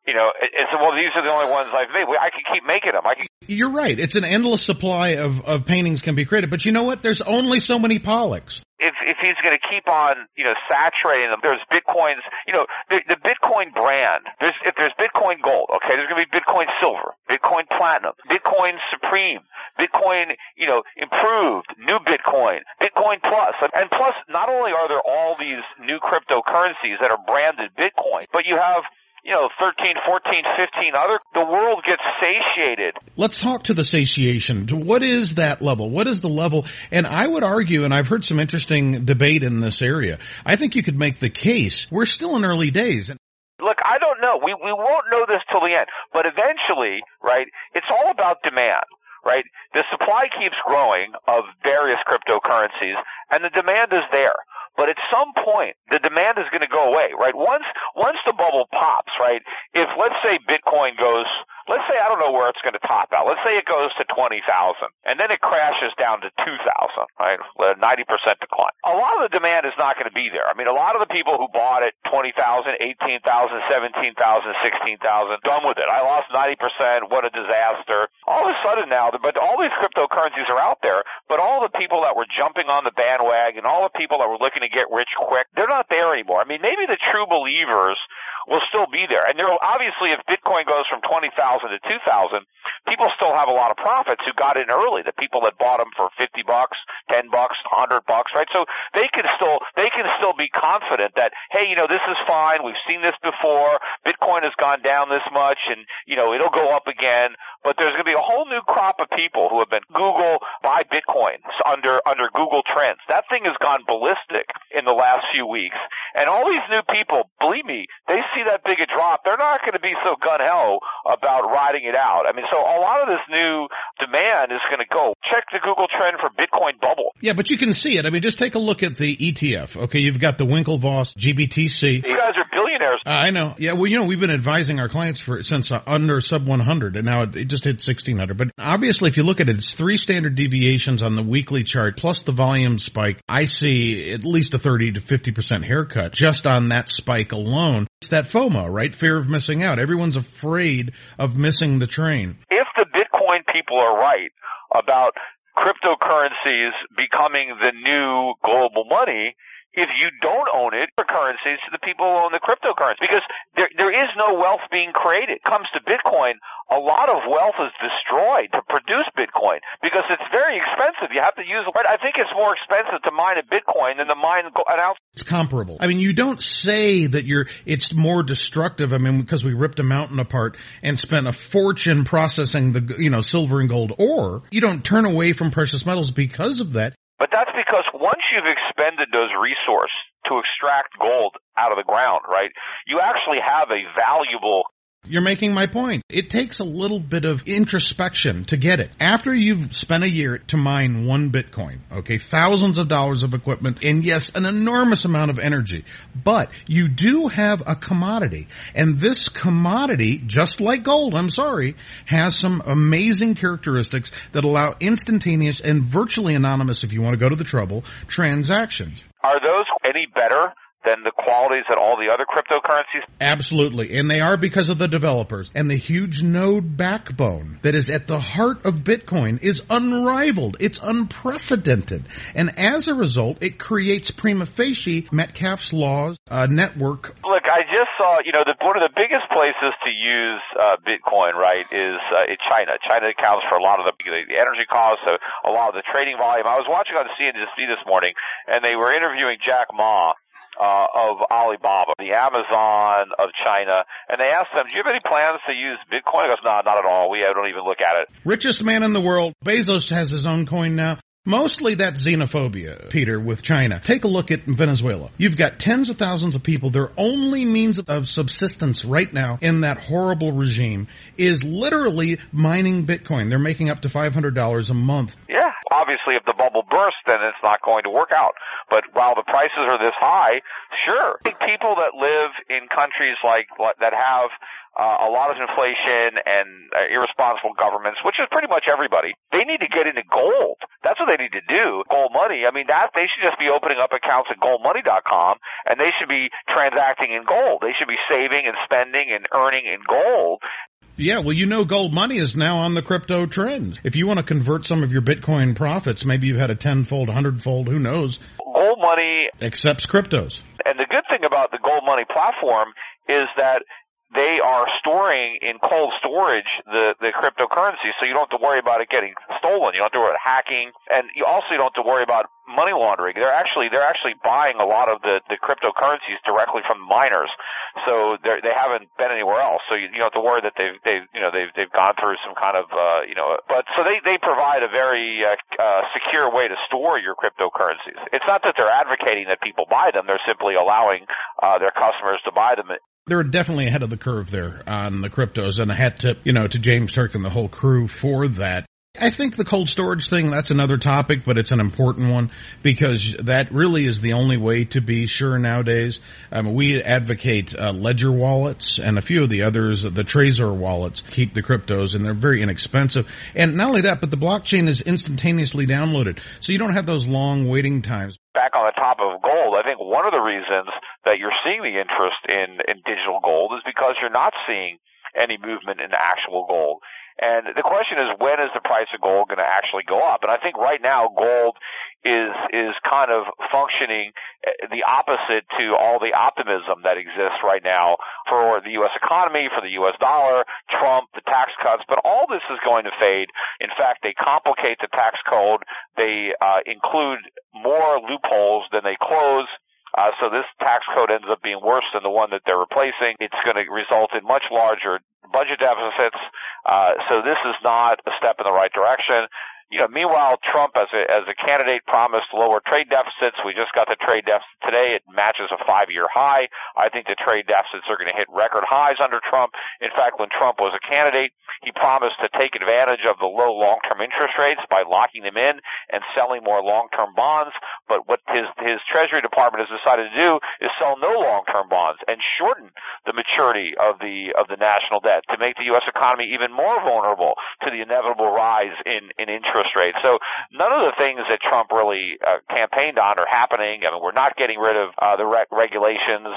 Speaker 3: and so, well, these are the only ones I've made. I can keep making them.
Speaker 1: You're right. It's an endless supply of paintings can be created. But you know what? There's only so many Pollocks.
Speaker 3: If he's going to keep on, saturating them, there's Bitcoins, the Bitcoin brand, if there's Bitcoin Gold, okay, there's going to be Bitcoin Silver, Bitcoin Platinum, Bitcoin Supreme, Bitcoin, Improved, New Bitcoin, Bitcoin Plus. And plus, not only are there all these new cryptocurrencies that are branded Bitcoin, but you have 13, 14, 15 other, the world gets satiated.
Speaker 1: Let's talk to the satiation. What is that level? What is the level? And I would argue, and I've heard some interesting debate in this area, I think you could make the case, we're still in early days.
Speaker 3: Look, I don't know. We won't know this till the end. But eventually, right, it's all about demand, right? The supply keeps growing of various cryptocurrencies, and the demand is there. But at some point, the demand is going to go away, right? Once the bubble pops, right? If, let's say, Bitcoin goes, let's say, I don't know where it's going to top out. Let's say it goes to 20,000, and then it crashes down to 2,000, right? 90% decline. A lot of the demand is not going to be there. I mean, a lot of the people who bought it, 20,000, 18,000, 17,000, 16,000, done with it. I lost 90%. What a disaster. All of a sudden now, but all these cryptocurrencies are out there, but all the people that were jumping on the bandwagon, all the people that were looking to get rich quick, they're not there anymore. I mean, maybe the true believers will still be there. And there will, obviously, if Bitcoin goes from 20,000 to 2,000, people still have a lot of profits who got in early, the people that bought them for $50, $10, $100, right? So they can still be confident that, hey, this is fine. We've seen this before. Bitcoin has gone down this much, and, it'll go up again. But there's going to be a whole new crop of people who have been Google buy Bitcoin under Google Trends. That thing has gone ballistic in the last few weeks. And all these new people, believe me, they see that big a drop. They're not going to be so gun-ho about riding it out. I mean, so a lot of this new demand is going to go. Check the Google Trend for Bitcoin bubble.
Speaker 1: Yeah, but you can see it. I mean, just take a look at the ETF. Okay, you've got the Winklevoss GBTC.
Speaker 3: You guys are billionaires.
Speaker 1: I know. Yeah, well, we've been advising our clients since under sub 100, and now it just hit 1600. But obviously, if you look at it, it's 3 standard deviations on the weekly chart, plus the volume spike. I see at least a 30 to 50% haircut just on that spike alone. It's that FOMO, right? Fear of missing out. Everyone's afraid of missing the train.
Speaker 3: If the Bitcoin people are right about cryptocurrencies becoming the new global money, if you don't own it, the currencies to the people who own the cryptocurrency, because there is no wealth being created. It comes to Bitcoin, a lot of wealth is destroyed to produce Bitcoin because it's very expensive. You have to use, I think it's more expensive to mine a Bitcoin than to mine an ounce.
Speaker 1: It's comparable. I mean, you don't say that it's more destructive. I mean, because we ripped a mountain apart and spent a fortune processing the, silver and gold ore. You don't turn away from precious metals because of that.
Speaker 3: But that's because once you've expended those resources to extract gold out of the ground, right, you actually have a valuable...
Speaker 1: You're making my point. It takes a little bit of introspection to get it. After you've spent a year to mine one Bitcoin, okay, thousands of dollars of equipment, and yes, an enormous amount of energy, but you do have a commodity. And this commodity, just like gold, has some amazing characteristics that allow instantaneous and virtually anonymous, if you want to go to the trouble, transactions.
Speaker 3: Are those any better than the qualities that all the other cryptocurrencies?
Speaker 1: Absolutely. And they are because of the developers. And the huge node backbone that is at the heart of Bitcoin is unrivaled. It's unprecedented. And as a result, it creates prima facie Metcalfe's Law's network.
Speaker 3: Look, I just saw, one of the biggest places to use Bitcoin, right, is in China. China accounts for a lot of the energy costs, a lot of the trading volume. I was watching on CNBC this morning, and they were interviewing Jack Ma, of Alibaba, the Amazon of China, and they asked them, do you have any plans to use Bitcoin? He goes, no, not at all. We don't even look at it.
Speaker 1: Richest man in the world. Bezos has his own coin now. Mostly that's xenophobia, Peter, with China. Take a look at Venezuela. You've got tens of thousands of people. Their only means of subsistence right now in that horrible regime is literally mining Bitcoin. They're making up to $500 a month.
Speaker 3: Yeah. Obviously, if the bubble bursts, then it's not going to work out. But while the prices are this high, sure. People that live in countries that have a lot of inflation and irresponsible governments, which is pretty much everybody, they need to get into gold. That's what they need to do. Gold money. I mean, they should just be opening up accounts at goldmoney.com, and they should be transacting in gold. They should be saving and spending and earning in gold.
Speaker 1: Yeah, well, gold money is now on the crypto trend. If you want to convert some of your Bitcoin profits, maybe you've had a 10-fold, 100-fold, who knows?
Speaker 3: Gold money
Speaker 1: accepts cryptos.
Speaker 3: And the good thing about the Gold Money platform is that they are storing in cold storage the cryptocurrency, so you don't have to worry about it getting stolen. You don't have to worry about hacking, and you also don't have to worry about money laundering. They're actually buying a lot of the cryptocurrencies directly from miners, so they haven't been anywhere else. So you don't have to worry that they've gone through some kind of But so they provide a very secure way to store your cryptocurrencies. It's not that they're advocating that people buy them; they're simply allowing their customers to buy them.
Speaker 1: They're definitely ahead of the curve there on the cryptos, and a hat tip, to James Turk and the whole crew for that. I think the cold storage thing, that's another topic, but it's an important one because that really is the only way to be sure nowadays. We advocate Ledger wallets and a few of the others, the Trezor wallets, keep the cryptos, and they're very inexpensive. And not only that, but the blockchain is instantaneously downloaded, so you don't have those long waiting times.
Speaker 3: Back on the top of gold, I think one of the reasons that you're seeing the interest in digital gold is because you're not seeing any movement in actual gold. And the question is, when is the price of gold going to actually go up? And I think right now gold is is kind of functioning the opposite to all the optimism that exists right now for the U.S. economy, for the U.S. dollar, Trump, the tax cuts. But all this is going to fade. In fact, they complicate the tax code. They include more loopholes than they close. So this tax code ends up being worse than the one that they're replacing. It's going to result in much larger budget deficits. So this is not a step in the right direction. Meanwhile, Trump as a candidate promised lower trade deficits. We just got the trade deficit today. It matches a 5-year high. I think the trade deficits are going to hit record highs under Trump. In fact, when Trump was a candidate, he promised to take advantage of the low long-term interest rates by locking them in and selling more long-term bonds. But what his Treasury Department has decided to do is sell no long-term bonds and shorten the maturity of the national debt to make the U.S. economy even more vulnerable to the inevitable rise in interest rates. So none of the things that Trump really campaigned on are happening. I mean, we're not getting rid of the regulations.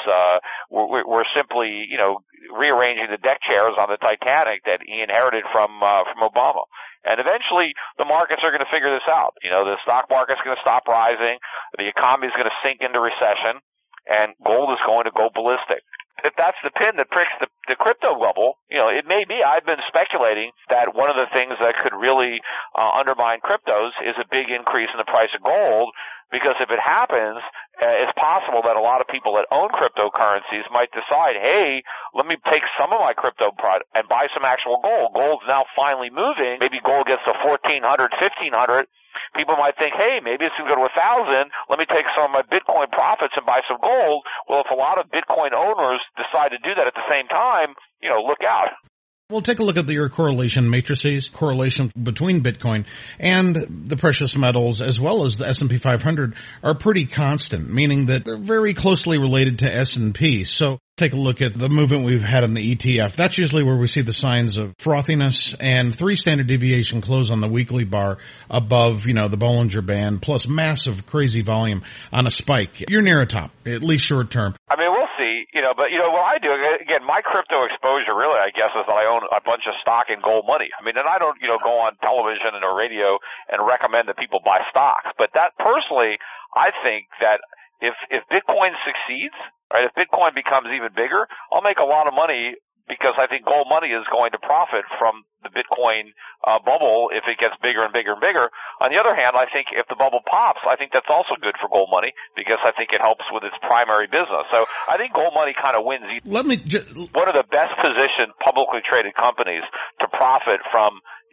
Speaker 3: We're simply, rearranging the deck chairs on the Titanic that he inherited from Obama. And eventually, the markets are going to figure this out. The stock market's going to stop rising, the economy is going to sink into recession, and gold is going to go ballistic. If that's the pin that pricks the crypto bubble, it may be. I've been speculating that one of the things that could really undermine cryptos is a big increase in the price of gold, because if it happens, it's possible that a lot of people that own cryptocurrencies might decide, hey, let me take some of my crypto product and buy some actual gold. Gold's now finally moving. Maybe gold gets to 1,400, 1,500. People might think, hey, maybe it's going to go to 1,000. Let me take some of my Bitcoin profits and buy some gold. Well, if a lot of Bitcoin owners decide to do that at the same time, look out.
Speaker 1: We'll take a look at your correlation matrices, correlation between Bitcoin and the precious metals as well as the S&P 500 are pretty constant, meaning that they're very closely related to S&P. So take a look at the movement we've had in the ETF. That's usually where we see the signs of frothiness, and 3 standard deviation close on the weekly bar above, the Bollinger Band, plus massive crazy volume on a spike. You're near a top, at least short term.
Speaker 3: I mean, we'll see, but what I do, again, my crypto exposure really, I guess, is that I own a bunch of stock in gold money. I mean, and I don't, go on television and radio and recommend that people buy stocks. But that personally, I think that if Bitcoin succeeds, right, if Bitcoin becomes even bigger, I'll make a lot of money, because I think gold money is going to profit from the Bitcoin bubble if it gets bigger and bigger and bigger. On the other hand, I think if the bubble pops, I think that's also good for gold money, because I think it helps with its primary business. So I think gold money kind of wins. One of the best positioned publicly traded companies to profit from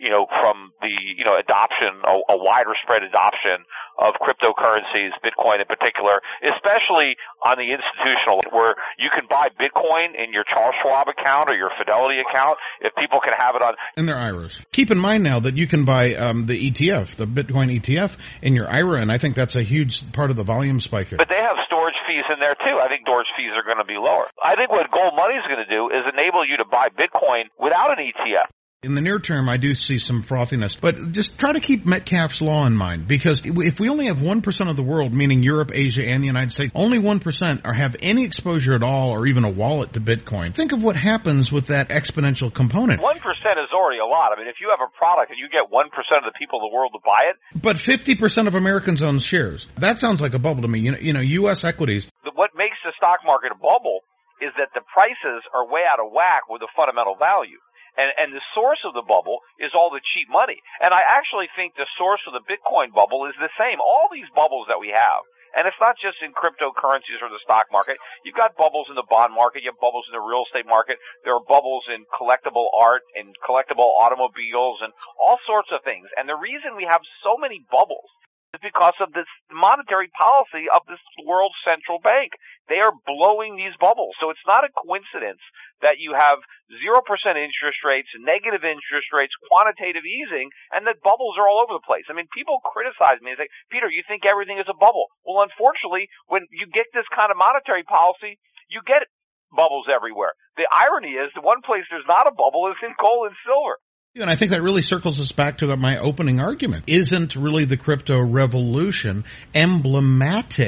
Speaker 3: the adoption, a wider spread adoption of cryptocurrencies, Bitcoin in particular, especially on the institutional, where you can buy Bitcoin in your Charles Schwab account or your Fidelity account, if people can have it on
Speaker 1: in their IRAs. Keep in mind now that you can buy the ETF, the Bitcoin ETF, in your IRA, and I think that's a huge part of the volume spike here.
Speaker 3: But they have storage fees in there too. I think storage fees are going to be lower. I think what gold money is going to do is enable you to buy Bitcoin without an ETF.
Speaker 1: In the near term, I do see some frothiness, but just try to keep Metcalfe's law in mind, because if we only have 1% of the world, meaning Europe, Asia, and the United States, only 1% have any exposure at all or even a wallet to Bitcoin. Think of what happens with that exponential component.
Speaker 3: 1% is already a lot. I mean, if you have a product and you get 1% of the people in the world to buy it.
Speaker 1: But 50% of Americans own shares. That sounds like a bubble to me. U.S. equities.
Speaker 3: What makes the stock market a bubble is that the prices are way out of whack with the fundamental value. And the source of the bubble is all the cheap money. And I actually think the source of the Bitcoin bubble is the same. All these bubbles that we have, and it's not just in cryptocurrencies or the stock market. You've got bubbles in the bond market. You have bubbles in the real estate market. There are bubbles in collectible art and collectible automobiles and all sorts of things. And the reason we have so many bubbles is because of this monetary policy of this world central bank. They are blowing these bubbles. So it's not a coincidence that you have 0% interest rates, negative interest rates, quantitative easing, and that bubbles are all over the place. I mean, people criticize me and say, Peter, you think everything is a bubble. Well, unfortunately, when you get this kind of monetary policy, you get bubbles everywhere. The irony is the one place there's not a bubble is in gold and silver.
Speaker 1: And I think that really circles us back to my opening argument. Isn't really the crypto revolution emblematic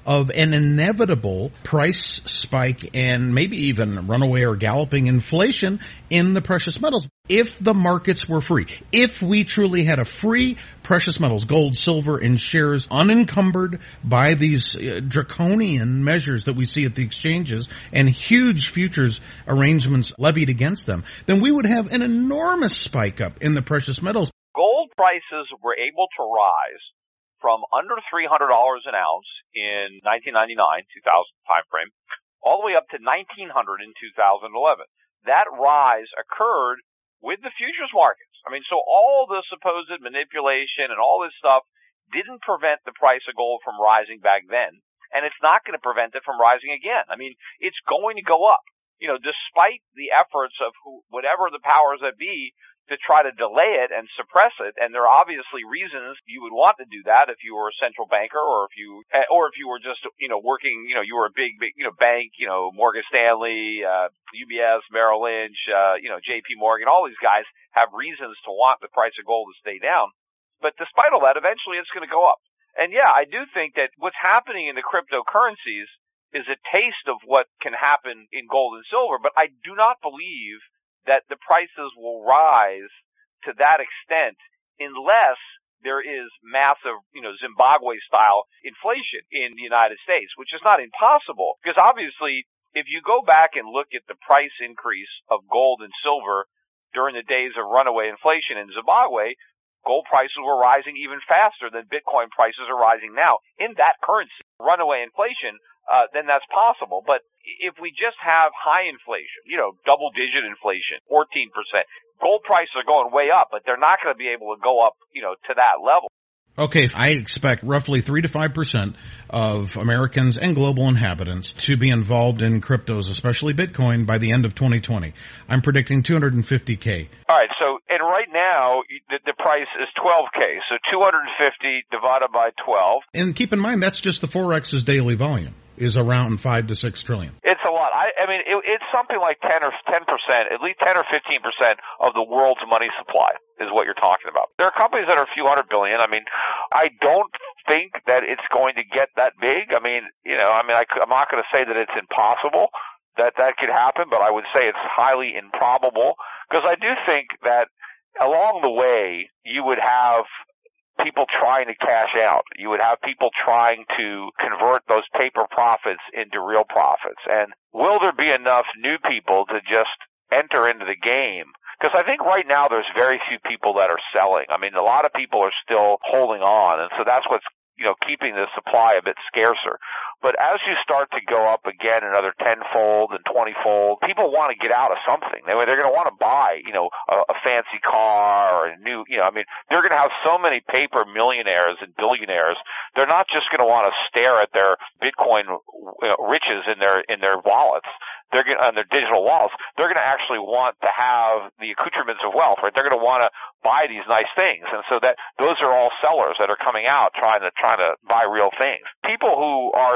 Speaker 1: of an inevitable price spike and maybe even runaway or galloping inflation in the precious metals. If the markets were free, if we truly had a free precious metals, gold, silver, and shares unencumbered by these draconian measures that we see at the exchanges and huge futures arrangements levied against them, then we would have an enormous spike up in the precious metals.
Speaker 3: Gold prices were able to rise from under $300 an ounce in 1999, 2000 timeframe, all the way up to $1,900 in 2011. That rise occurred with the futures markets. I mean, so all the supposed manipulation and all this stuff didn't prevent the price of gold from rising back then, and it's not going to prevent it from rising again. I mean, it's going to go up, you know, despite the efforts of whatever the powers that be to try to delay it and suppress it. And there are obviously reasons you would want to do that if you were a central banker or if you were just, you know, working, you know, you were a big, you know, bank, you know, Morgan Stanley, UBS, Merrill Lynch, you know, JP Morgan, all these guys have reasons to want the price of gold to stay down. But despite all that, eventually it's going to go up. And yeah, I do think that what's happening in the cryptocurrencies is a taste of what can happen in gold and silver, but I do not believe that the prices will rise to that extent unless there is massive, you know, Zimbabwe-style inflation in the United States, which is not impossible. Because obviously, if you go back and look at the price increase of gold and silver during the days of runaway inflation in Zimbabwe, gold prices were rising even faster than Bitcoin prices are rising now in that currency. Runaway inflation, then that's possible. But if we just have high inflation, you know, double-digit inflation, 14%, gold prices are going way up, but they're not going to be able to go up, you know, to that level.
Speaker 1: Okay, I expect roughly 3 to 5% of Americans and global inhabitants to be involved in cryptos, especially Bitcoin, by the end of 2020. I'm predicting 250K.
Speaker 3: All right, so, and right now, the price is 12K, so 250 divided by 12.
Speaker 1: And keep in mind, that's just the Forex's daily volume, is around 5 to 6 trillion.
Speaker 3: It's a lot. I mean, it's something like 10%, at least 10 or 15% of the world's money supply is what you're talking about. There are companies that are a few hundred billion. I mean, I don't think that it's going to get that big. I mean, you know, I'm not going to say that it's impossible that could happen, but I would say it's highly improbable because I do think that along the way you would have people trying to cash out. You would have people trying to convert those paper profits into real profits. And will there be enough new people to just enter into the game? Because I think right now there's very few people that are selling. I mean, a lot of people are still holding on, and so that's what's, you know, keeping the supply a bit scarcer. But as you start to go up again another 10-fold and 20-fold, people want to get out of something. They're going to want to buy, you know, a fancy car or a new, you know, I mean, they're going to have so many paper millionaires and billionaires. They're not just going to want to stare at their Bitcoin riches in their wallets. They're going on their digital wallets. They're going to actually want to have the accoutrements of wealth, right? They're going to want to buy these nice things, and so that those are all sellers that are coming out trying to buy real things. People who are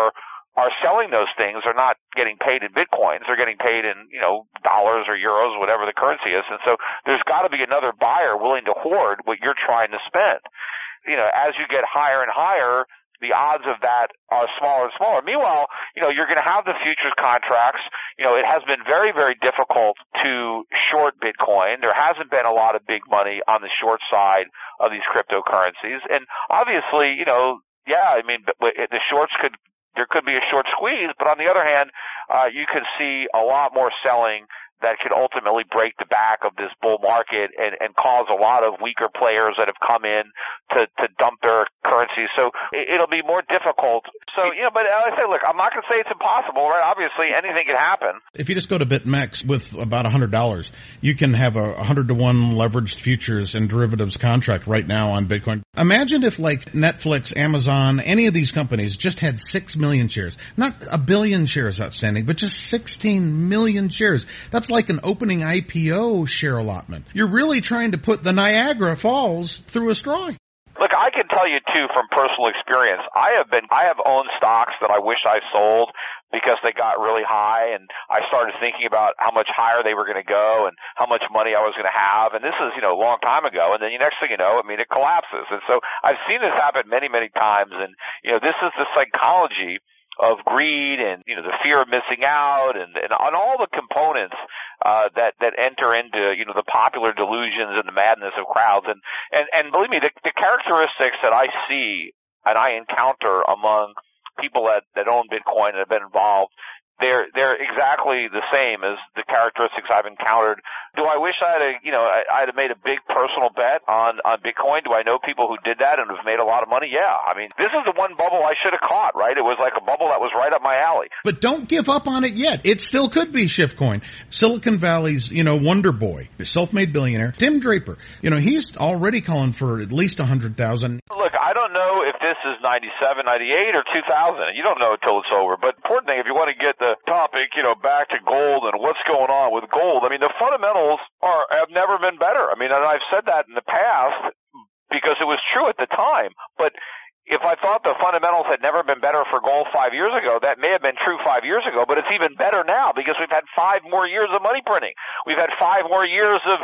Speaker 3: selling those things are not getting paid in Bitcoins. They're getting paid in, you know, dollars or euros, whatever the currency is. And so there's got to be another buyer willing to hoard what you're trying to spend. You know, as you get higher and higher, the odds of that are smaller and smaller. Meanwhile, you know, you're going to have the futures contracts. You know, it has been very, very difficult to short Bitcoin. There hasn't been a lot of big money on the short side of these cryptocurrencies. And obviously, you know, yeah, I mean, the shorts there could be a short squeeze, but on the other hand, you could see a lot more selling that could ultimately break the back of this bull market and cause a lot of weaker players that have come in to dump their currency. So it'll be more difficult. So, you know, but I say, look, I'm not going to say it's impossible, right? Obviously, anything can happen.
Speaker 1: If you just go to BitMEX with about $100, you can have a 100-to-1 leveraged futures and derivatives contract right now on Bitcoin. Imagine if, like, Netflix, Amazon, any of these companies just had 6 million shares. Not a billion shares outstanding, but just 16 million shares. That's like an opening IPO share allotment. You're really trying to put the Niagara Falls through a straw.
Speaker 3: Look, I can tell you too from personal experience. I have owned stocks that I wish I sold because they got really high, and I started thinking about how much higher they were going to go and how much money I was going to have. And this is, a long time ago. And then the next thing you know, it collapses. And so I've seen this happen many, many times. And, this is the psychology of greed and, the fear of missing out and on all the components, that enter into, the popular delusions and the madness of crowds. And believe me, the characteristics that I see and I encounter among people that own Bitcoin and have been involved, they're exactly the same as the characteristics I've encountered. Do I wish I'd have made a big personal bet on Bitcoin? Do I know people who did that and have made a lot of money? Yeah. This is the one bubble I should have caught, right? It was like a bubble that was right up my alley.
Speaker 1: But don't give up on it yet. It still could be Shiftcoin. Silicon Valley's, wonder boy, self-made billionaire, Tim Draper, he's already calling for at least 100,000.
Speaker 3: Look, I don't know if this is 97, 98, or 2000. You don't know until it's over. But important thing, if you want to get the topic, back to gold and what's going on with gold, the fundamentals have never been better. And I've said that in the past because it was true at the time. But if I thought the fundamentals had never been better for gold 5 years ago, that may have been true 5 years ago, but it's even better now because we've had 5 more years of money printing. We've had 5 more years of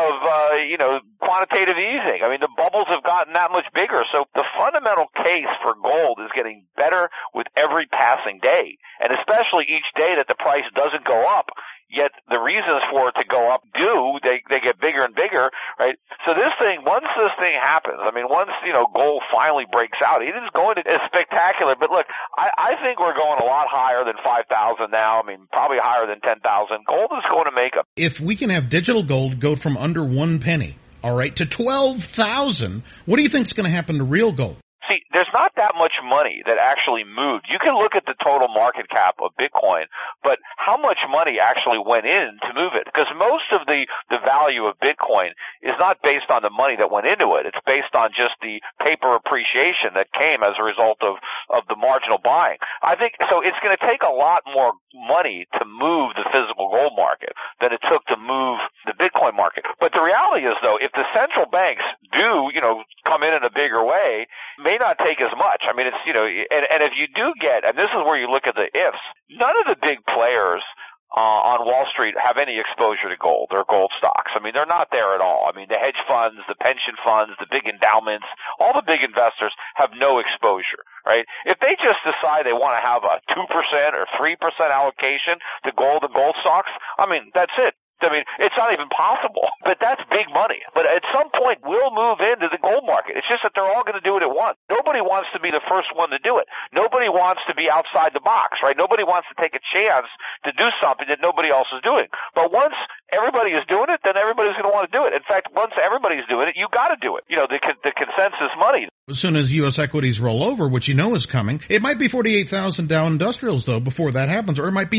Speaker 3: quantitative easing. The bubbles have gotten that much bigger. So the fundamental case for gold is getting better with every passing day, and especially each day that the price doesn't go up. Yet the reasons for it to go up they get bigger and bigger, right? So once this thing happens, once, gold finally breaks out, it is going to be spectacular. But look, I think we're going a lot higher than 5,000 now. Probably higher than 10,000. Gold is going to make
Speaker 1: If we can have digital gold go from under 1 penny, all right, to 12,000, what do you think is going to happen to real gold?
Speaker 3: See, there's not that much money that actually moved. You can look at the total market cap of Bitcoin, but how much money actually went in to move it? Because most of the value of Bitcoin is not based on the money that went into it. It's based on just the paper appreciation that came as a result of the marginal buying. I think, so it's going to take a lot more money to move the physical gold market than it took to move the Bitcoin market. But the reality is, though, if the central banks do, come in a bigger way, may not take as much. It's, and if you do get, and this is where you look at the ifs, none of the big players on Wall Street have any exposure to gold or gold stocks. They're not there at all. The hedge funds, the pension funds, the big endowments, all the big investors have no exposure, right? If they just decide they want to have a 2% or 3% allocation to gold and gold stocks, that's it. It's not even possible, but that's big money. But at some point, we'll move into the gold market. It's just that they're all going to do it at once. Nobody wants to be the first one to do it. Nobody wants to be outside the box, right? Nobody wants to take a chance to do something that nobody else is doing. But once everybody is doing it, then everybody's going to want to do it. In fact, once everybody's doing it, you got to do it. The consensus money.
Speaker 1: As soon as U.S. equities roll over, which is coming, it might be 48,000 Dow Industrials, though, before that happens, or it might be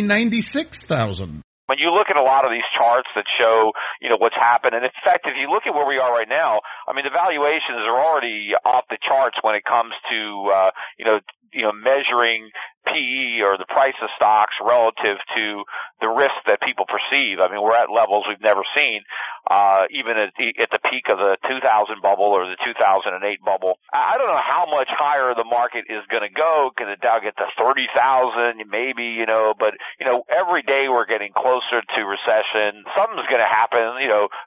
Speaker 1: 96,000.
Speaker 3: When you look at a lot of these charts that show, what's happened, and in fact, if you look at where we are right now, the valuations are already off the charts when it comes to, measuring PE or the price of stocks relative to the risk that people perceive. We're at levels we've never seen, even at the peak of the 2000 bubble or the 2008 bubble. I don't know how much higher the market is going to go. Can the Dow get to 30,000? Maybe, but, every day we're getting closer to recession. Something's going to happen.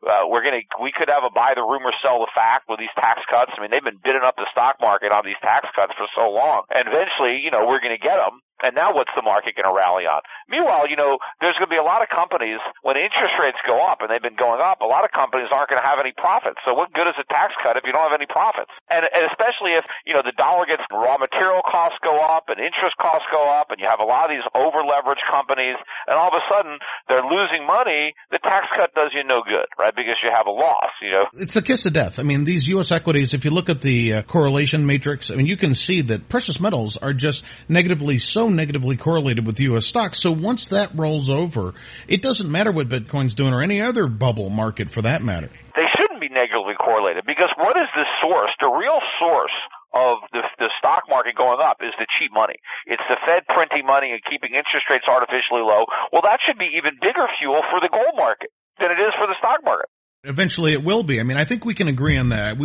Speaker 3: We could have a buy the rumor, sell the fact with these tax cuts. They've been bidding up the stock market on these tax cuts for so long. And eventually, we're going to get them. And now what's the market going to rally on? Meanwhile, there's going to be a lot of companies, when interest rates go up, and they've been going up, a lot of companies aren't going to have any profits. So what good is a tax cut if you don't have any profits? And especially if, the dollar gets raw material costs go up and interest costs go up, and you have a lot of these over-leveraged companies, and all of a sudden they're losing money, the tax cut does you no good, right? Because you have a loss,
Speaker 1: It's the kiss of death. These U.S. equities, if you look at the correlation matrix, you can see that precious metals are just so negatively correlated with U.S. stocks. So once that rolls over, it doesn't matter what Bitcoin's doing or any other bubble market for that matter.
Speaker 3: They shouldn't be negatively correlated because what is the source? The real source of the stock market going up is the cheap money. It's the Fed printing money and keeping interest rates artificially low. Well, that should be even bigger fuel for the gold market than it is for the stock market.
Speaker 1: Eventually it will be. I mean, I think we can agree on that.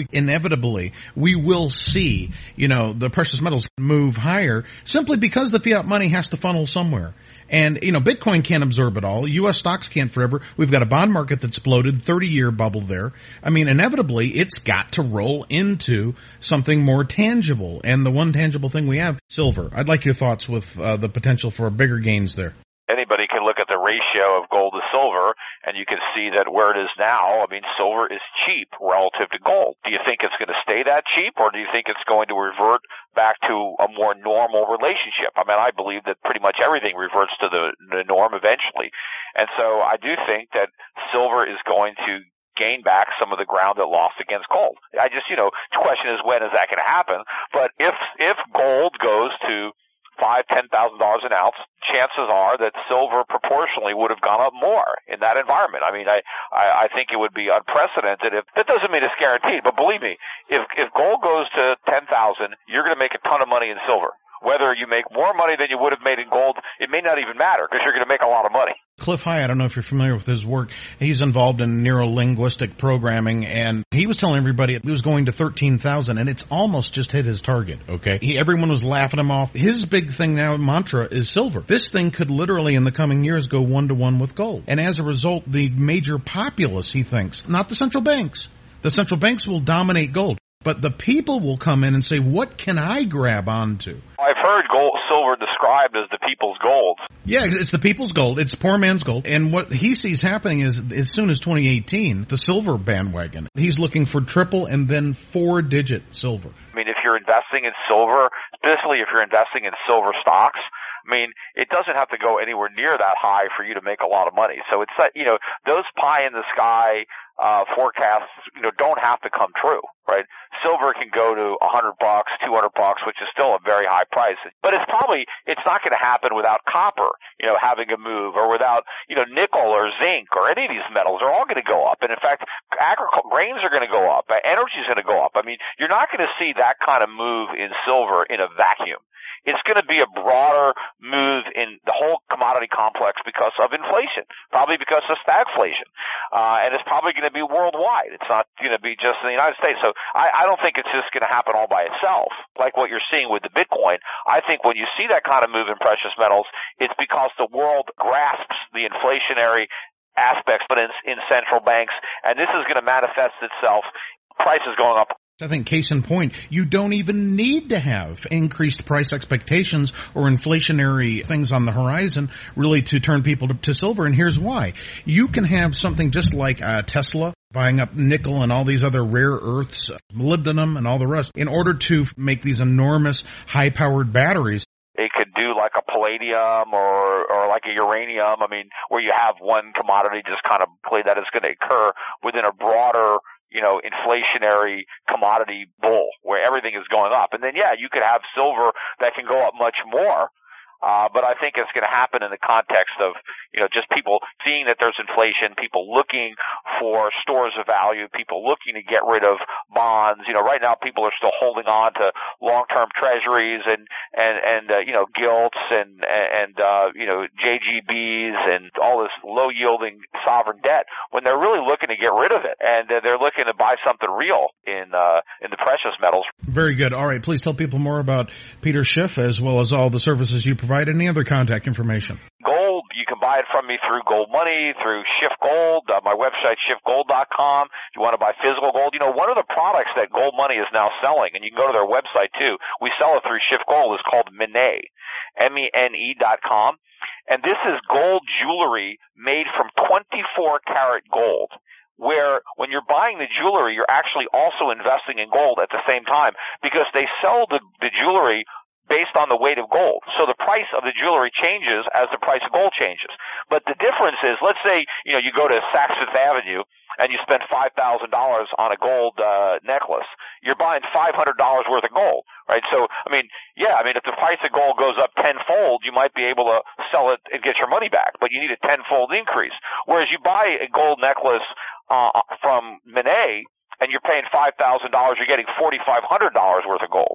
Speaker 1: We will see, the precious metals move higher simply because the fiat money has to funnel somewhere. And, Bitcoin can't absorb it all. U.S. stocks can't forever. We've got a bond market that's bloated, 30-year bubble there. I mean, inevitably, it's got to roll into something more tangible. And the one tangible thing we have, silver. I'd like your thoughts with the potential for bigger gains there.
Speaker 3: Anybody can look at the ratio of gold to silver, and you can see that where it is now, I mean, silver is cheap relative to gold. Do you think it's going to stay that cheap, or do you think it's going to revert back to a more normal relationship? I mean, I believe that pretty much everything reverts to the norm eventually. And so I do think that silver is going to gain back some of the ground it lost against gold. The question is, when is that going to happen? But if gold goes to $5,000, $10,000 an ounce, chances are that silver proportionally would have gone up more in that environment. I mean, I think it would be unprecedented. That doesn't mean it's guaranteed, but believe me, if gold goes to 10,000, you're going to make a ton of money in silver. Whether you make more money than you would have made in gold, it may not even matter because you're going to make a lot of money.
Speaker 1: Cliff High, I don't know if you're familiar with his work. He's involved in neuro-linguistic programming, and he was telling everybody it was going to 13,000, and it's almost just hit his target, okay? Everyone was laughing him off. His big thing now, mantra, is silver. This thing could literally, in the coming years, go 1-to-1 with gold. And as a result, the major populace, he thinks, not the central banks. The central banks will dominate gold. But the people will come in and say, what can I grab onto?
Speaker 3: I've heard silver described as the people's gold.
Speaker 1: Yeah, it's the people's gold. It's poor man's gold. And what he sees happening is, as soon as 2018, the silver bandwagon, he's looking for triple and then 4-digit silver.
Speaker 3: I mean, if you're investing in silver, especially if you're investing in silver stocks, I mean, it doesn't have to go anywhere near that high for you to make a lot of money. So it's that, those pie in the sky forecasts, don't have to come true, right? Silver can go to $100, $200, which is still a very high price. But it's not going to happen without copper, having a move, or without, nickel or zinc or any of these metals are all going to go up. And in fact, grains are going to go up. Energy is going to go up. I mean, you're not going to see that kind of move in silver in a vacuum. It's going to be a broader move in the whole commodity complex because of inflation, probably because of stagflation. And it's probably going to be worldwide. It's not going to be just in the United States. So I don't think it's just going to happen all by itself, like what you're seeing with the Bitcoin. I think when you see that kind of move in precious metals, it's because the world grasps the inflationary aspects but in central banks, and this is going to manifest itself, prices going up.
Speaker 1: I think case in point, you don't even need to have increased price expectations or inflationary things on the horizon really to turn people to silver. And here's why. You can have something just like Tesla buying up nickel and all these other rare earths, molybdenum and all the rest, in order to make these enormous high-powered batteries.
Speaker 3: It could do like a palladium or like a uranium, I mean, where you have one commodity just kind of play that is going to occur within a broader inflationary commodity bull where everything is going up. And then, you could have silver that can go up much more. But I think it's going to happen in the context of, just people seeing that there's inflation, people looking for stores of value, people looking to get rid of bonds. Right now people are still holding on to long-term treasuries and gilts and JGBs and all this low-yielding sovereign debt when they're really looking to get rid of it. And they're looking to buy something real in the precious metals.
Speaker 1: Very good. All right. Please tell people more about Peter Schiff as well as all the services you provide. Any other contact information?
Speaker 3: Gold, you can buy it from me through Gold Money, through Schiff Gold, my website, schiffgold.com. If you want to buy physical gold, one of the products that Gold Money is now selling, and you can go to their website too, we sell it through Schiff Gold, is called Mene, MENE.com. And this is gold jewelry made from 24-karat gold, where when you're buying the jewelry, you're actually also investing in gold at the same time because they sell the jewelry based on the weight of gold. So the price of the jewelry changes as the price of gold changes. But the difference is, let's say, you go to Saks Fifth Avenue and you spend $5,000 on a gold necklace. You're buying $500 worth of gold, right? So, if the price of gold goes up tenfold, you might be able to sell it and get your money back, but you need a tenfold increase. Whereas you buy a gold necklace from Mene and you're paying $5,000, you're getting $4,500 worth of gold.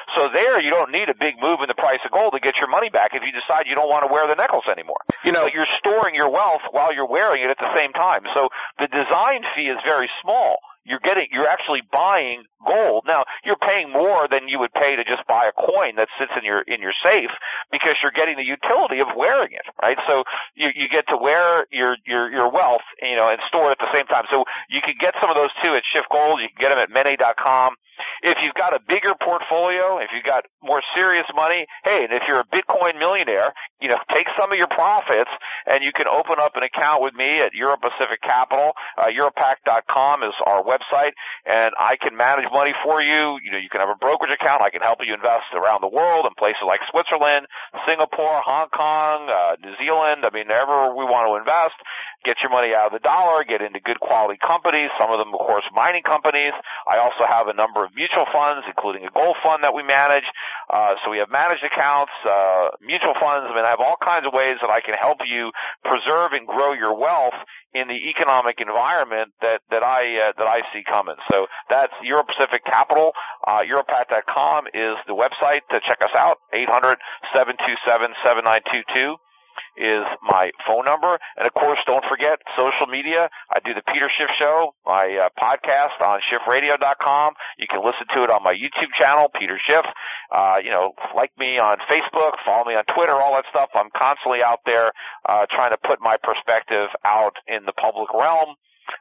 Speaker 3: So there, you don't need a big move in the price of gold to get your money back if you decide you don't want to wear the necklace anymore. But you're storing your wealth while you're wearing it at the same time. So the design fee is very small. You're actually buying gold. Now, you're paying more than you would pay to just buy a coin that sits in your safe because you're getting the utility of wearing it, right? So you get to wear your wealth, and store it at the same time. So you can get some of those too at Schiff Gold. You can get them at Mene.com. If you've got a bigger portfolio, if you've got more serious money, hey, and if you're a Bitcoin millionaire, take some of your profits and you can open up an account with me at Euro Pacific Capital. Europac.com is our website, and I can manage money for you. You can have a brokerage account. I can help you invest around the world in places like Switzerland, Singapore, Hong Kong, New Zealand. Wherever we want to invest. Get your money out of the dollar, get into good quality companies, some of them, of course, mining companies. I also have a number of mutual funds, including a gold fund that we manage. So we have managed accounts, mutual funds. I have all kinds of ways that I can help you preserve and grow your wealth in the economic environment that I see coming. So that's Euro Pacific Capital. Europac.com is the website to check us out. 800-727-7922. Is my phone number. And of course, don't forget social media. I do the Peter Schiff Show, my podcast on SchiffRadio.com. You can listen to it on my YouTube channel, Peter Schiff. Like me on Facebook, follow me on Twitter, all that stuff. I'm constantly out there trying to put my perspective out in the public realm.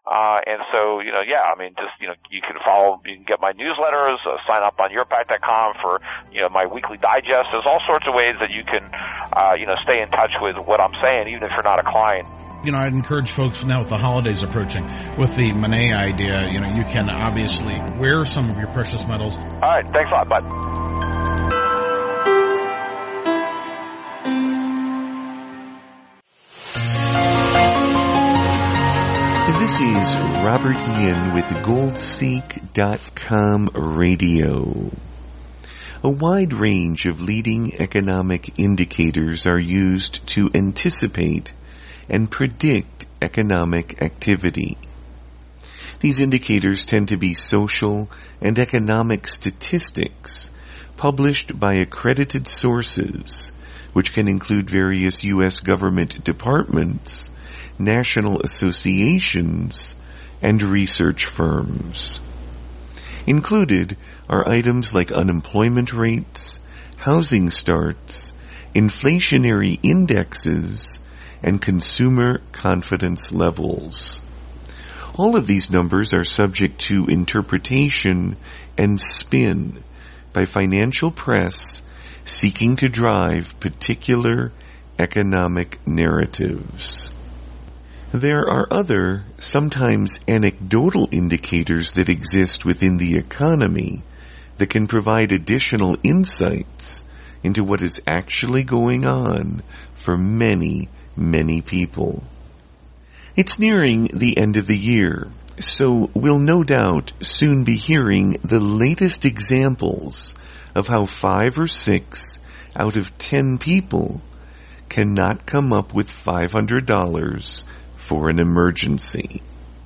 Speaker 3: You can follow, you can get my newsletters, sign up on Europac.com for, my weekly digest. There's all sorts of ways that you can, stay in touch with what I'm saying, even if you're not a client.
Speaker 1: I'd encourage folks now with the holidays approaching, with the Mene idea, you can obviously wear some of your precious metals.
Speaker 3: All right. Thanks a lot, bud.
Speaker 4: This is Robert Ian with GoldSeek.com Radio. A wide range of leading economic indicators are used to anticipate and predict economic activity. These indicators tend to be social and economic statistics published by accredited sources, which can include various U.S. government departments, national associations, and research firms. Included are items like unemployment rates, housing starts, inflationary indexes, and consumer confidence levels. All of these numbers are subject to interpretation and spin by financial press seeking to drive particular economic narratives. There are other, sometimes anecdotal indicators that exist within the economy that can provide additional insights into what is actually going on for many, many people. It's nearing the end of the year, so we'll no doubt soon be hearing the latest examples of how 5 or 6 out of 10 people cannot come up with $500 for an emergency.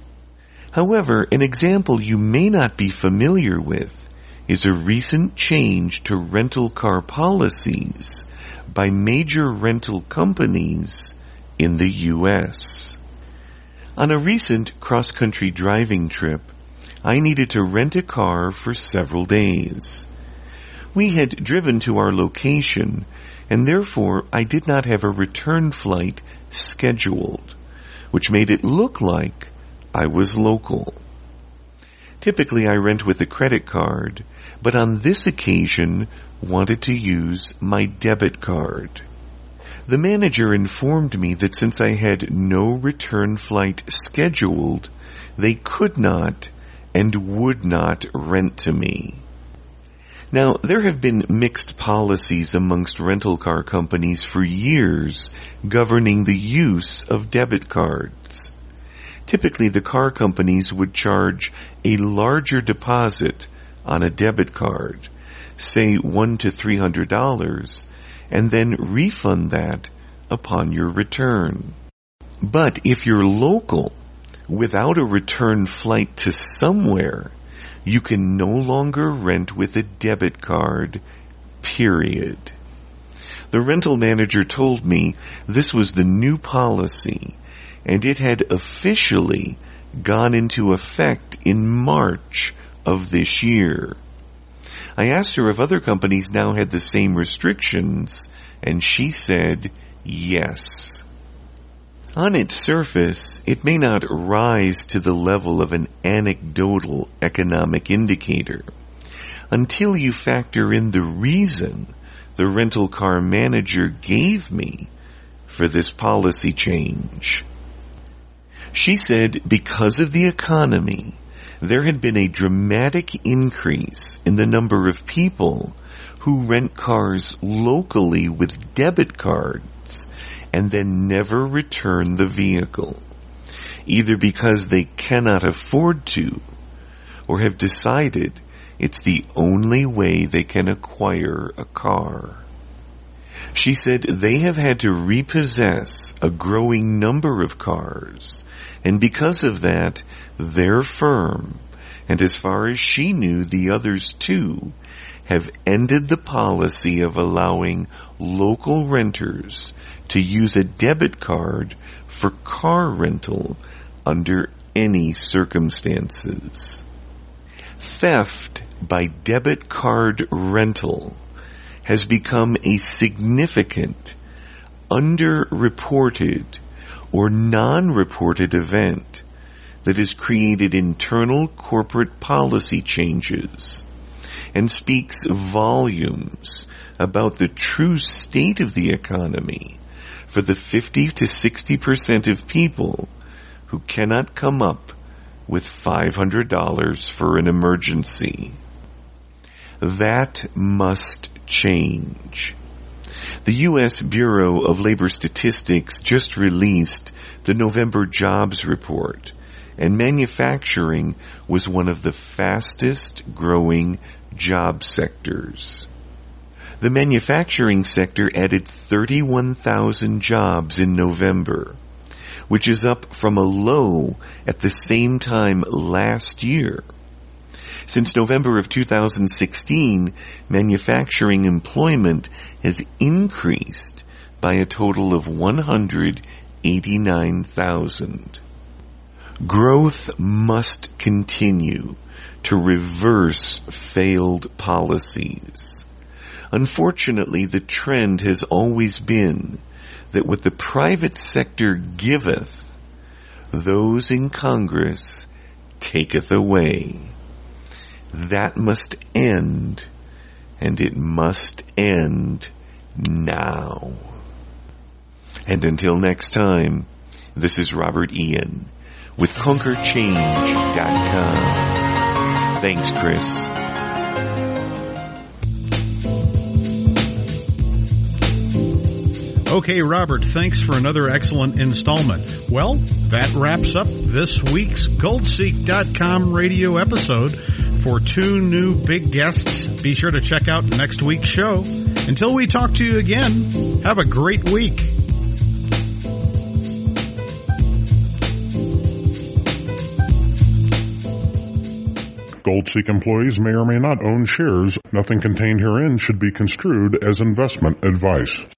Speaker 4: However, an example you may not be familiar with is a recent change to rental car policies by major rental companies in the U.S. On a recent cross-country driving trip, I needed to rent a car for several days. We had driven to our location, and therefore I did not have a return flight scheduled, which made it look like I was local. Typically I rent with a credit card, but on this occasion wanted to use my debit card. The manager informed me that since I had no return flight scheduled, they could not and would not rent to me. Now, there have been mixed policies amongst rental car companies for years governing the use of debit cards. Typically, the car companies would charge a larger deposit on a debit card, say $100 to $300, and then refund that upon your return. But if you're local, without a return flight to somewhere, You can no longer rent with a debit card, period. The rental manager told me this was the new policy, and it had officially gone into effect in March of this year. I asked her if other companies now had the same restrictions, and she said yes. On its surface, it may not rise to the level of an anecdotal economic indicator until you factor in the reason the rental car manager gave me for this policy change. She said because of the economy, there had been a dramatic increase in the number of people who rent cars locally with debit cards and then never return the vehicle, either because they cannot afford to or have decided it's the only way they can acquire a car. She said they have had to repossess a growing number of cars, and because of that, their firm, and as far as she knew, the others too, have ended the policy of allowing local renters to use a debit card for car rental under any circumstances. Theft by debit card rental has become a significant, underreported, or non-reported event that has created internal corporate policy changes and speaks volumes about the true state of the economy for the 50 to 60% of people who cannot come up with $500 for an emergency. That must change. The U.S. Bureau of Labor Statistics just released the November jobs report, and manufacturing was one of the fastest growing job sectors. The manufacturing sector added 31,000 jobs in November, which is up from a low at the same time last year. Since November of 2016, manufacturing employment has increased by a total of 189,000. Growth must continue to reverse failed policies. Unfortunately, the trend has always been that what the private sector giveth, those in Congress taketh away. That must end, and it must end now. And until next time, this is Robert Ian with ConquerChange.com. Thanks, Chris.
Speaker 1: Okay, Robert, thanks for another excellent installment. Well, that wraps up this week's GoldSeek.com radio episode. For 2 new big guests, be sure to check out next week's show. Until we talk to you again, have a great week.
Speaker 5: GoldSeek employees may or may not own shares. Nothing contained herein should be construed as investment advice.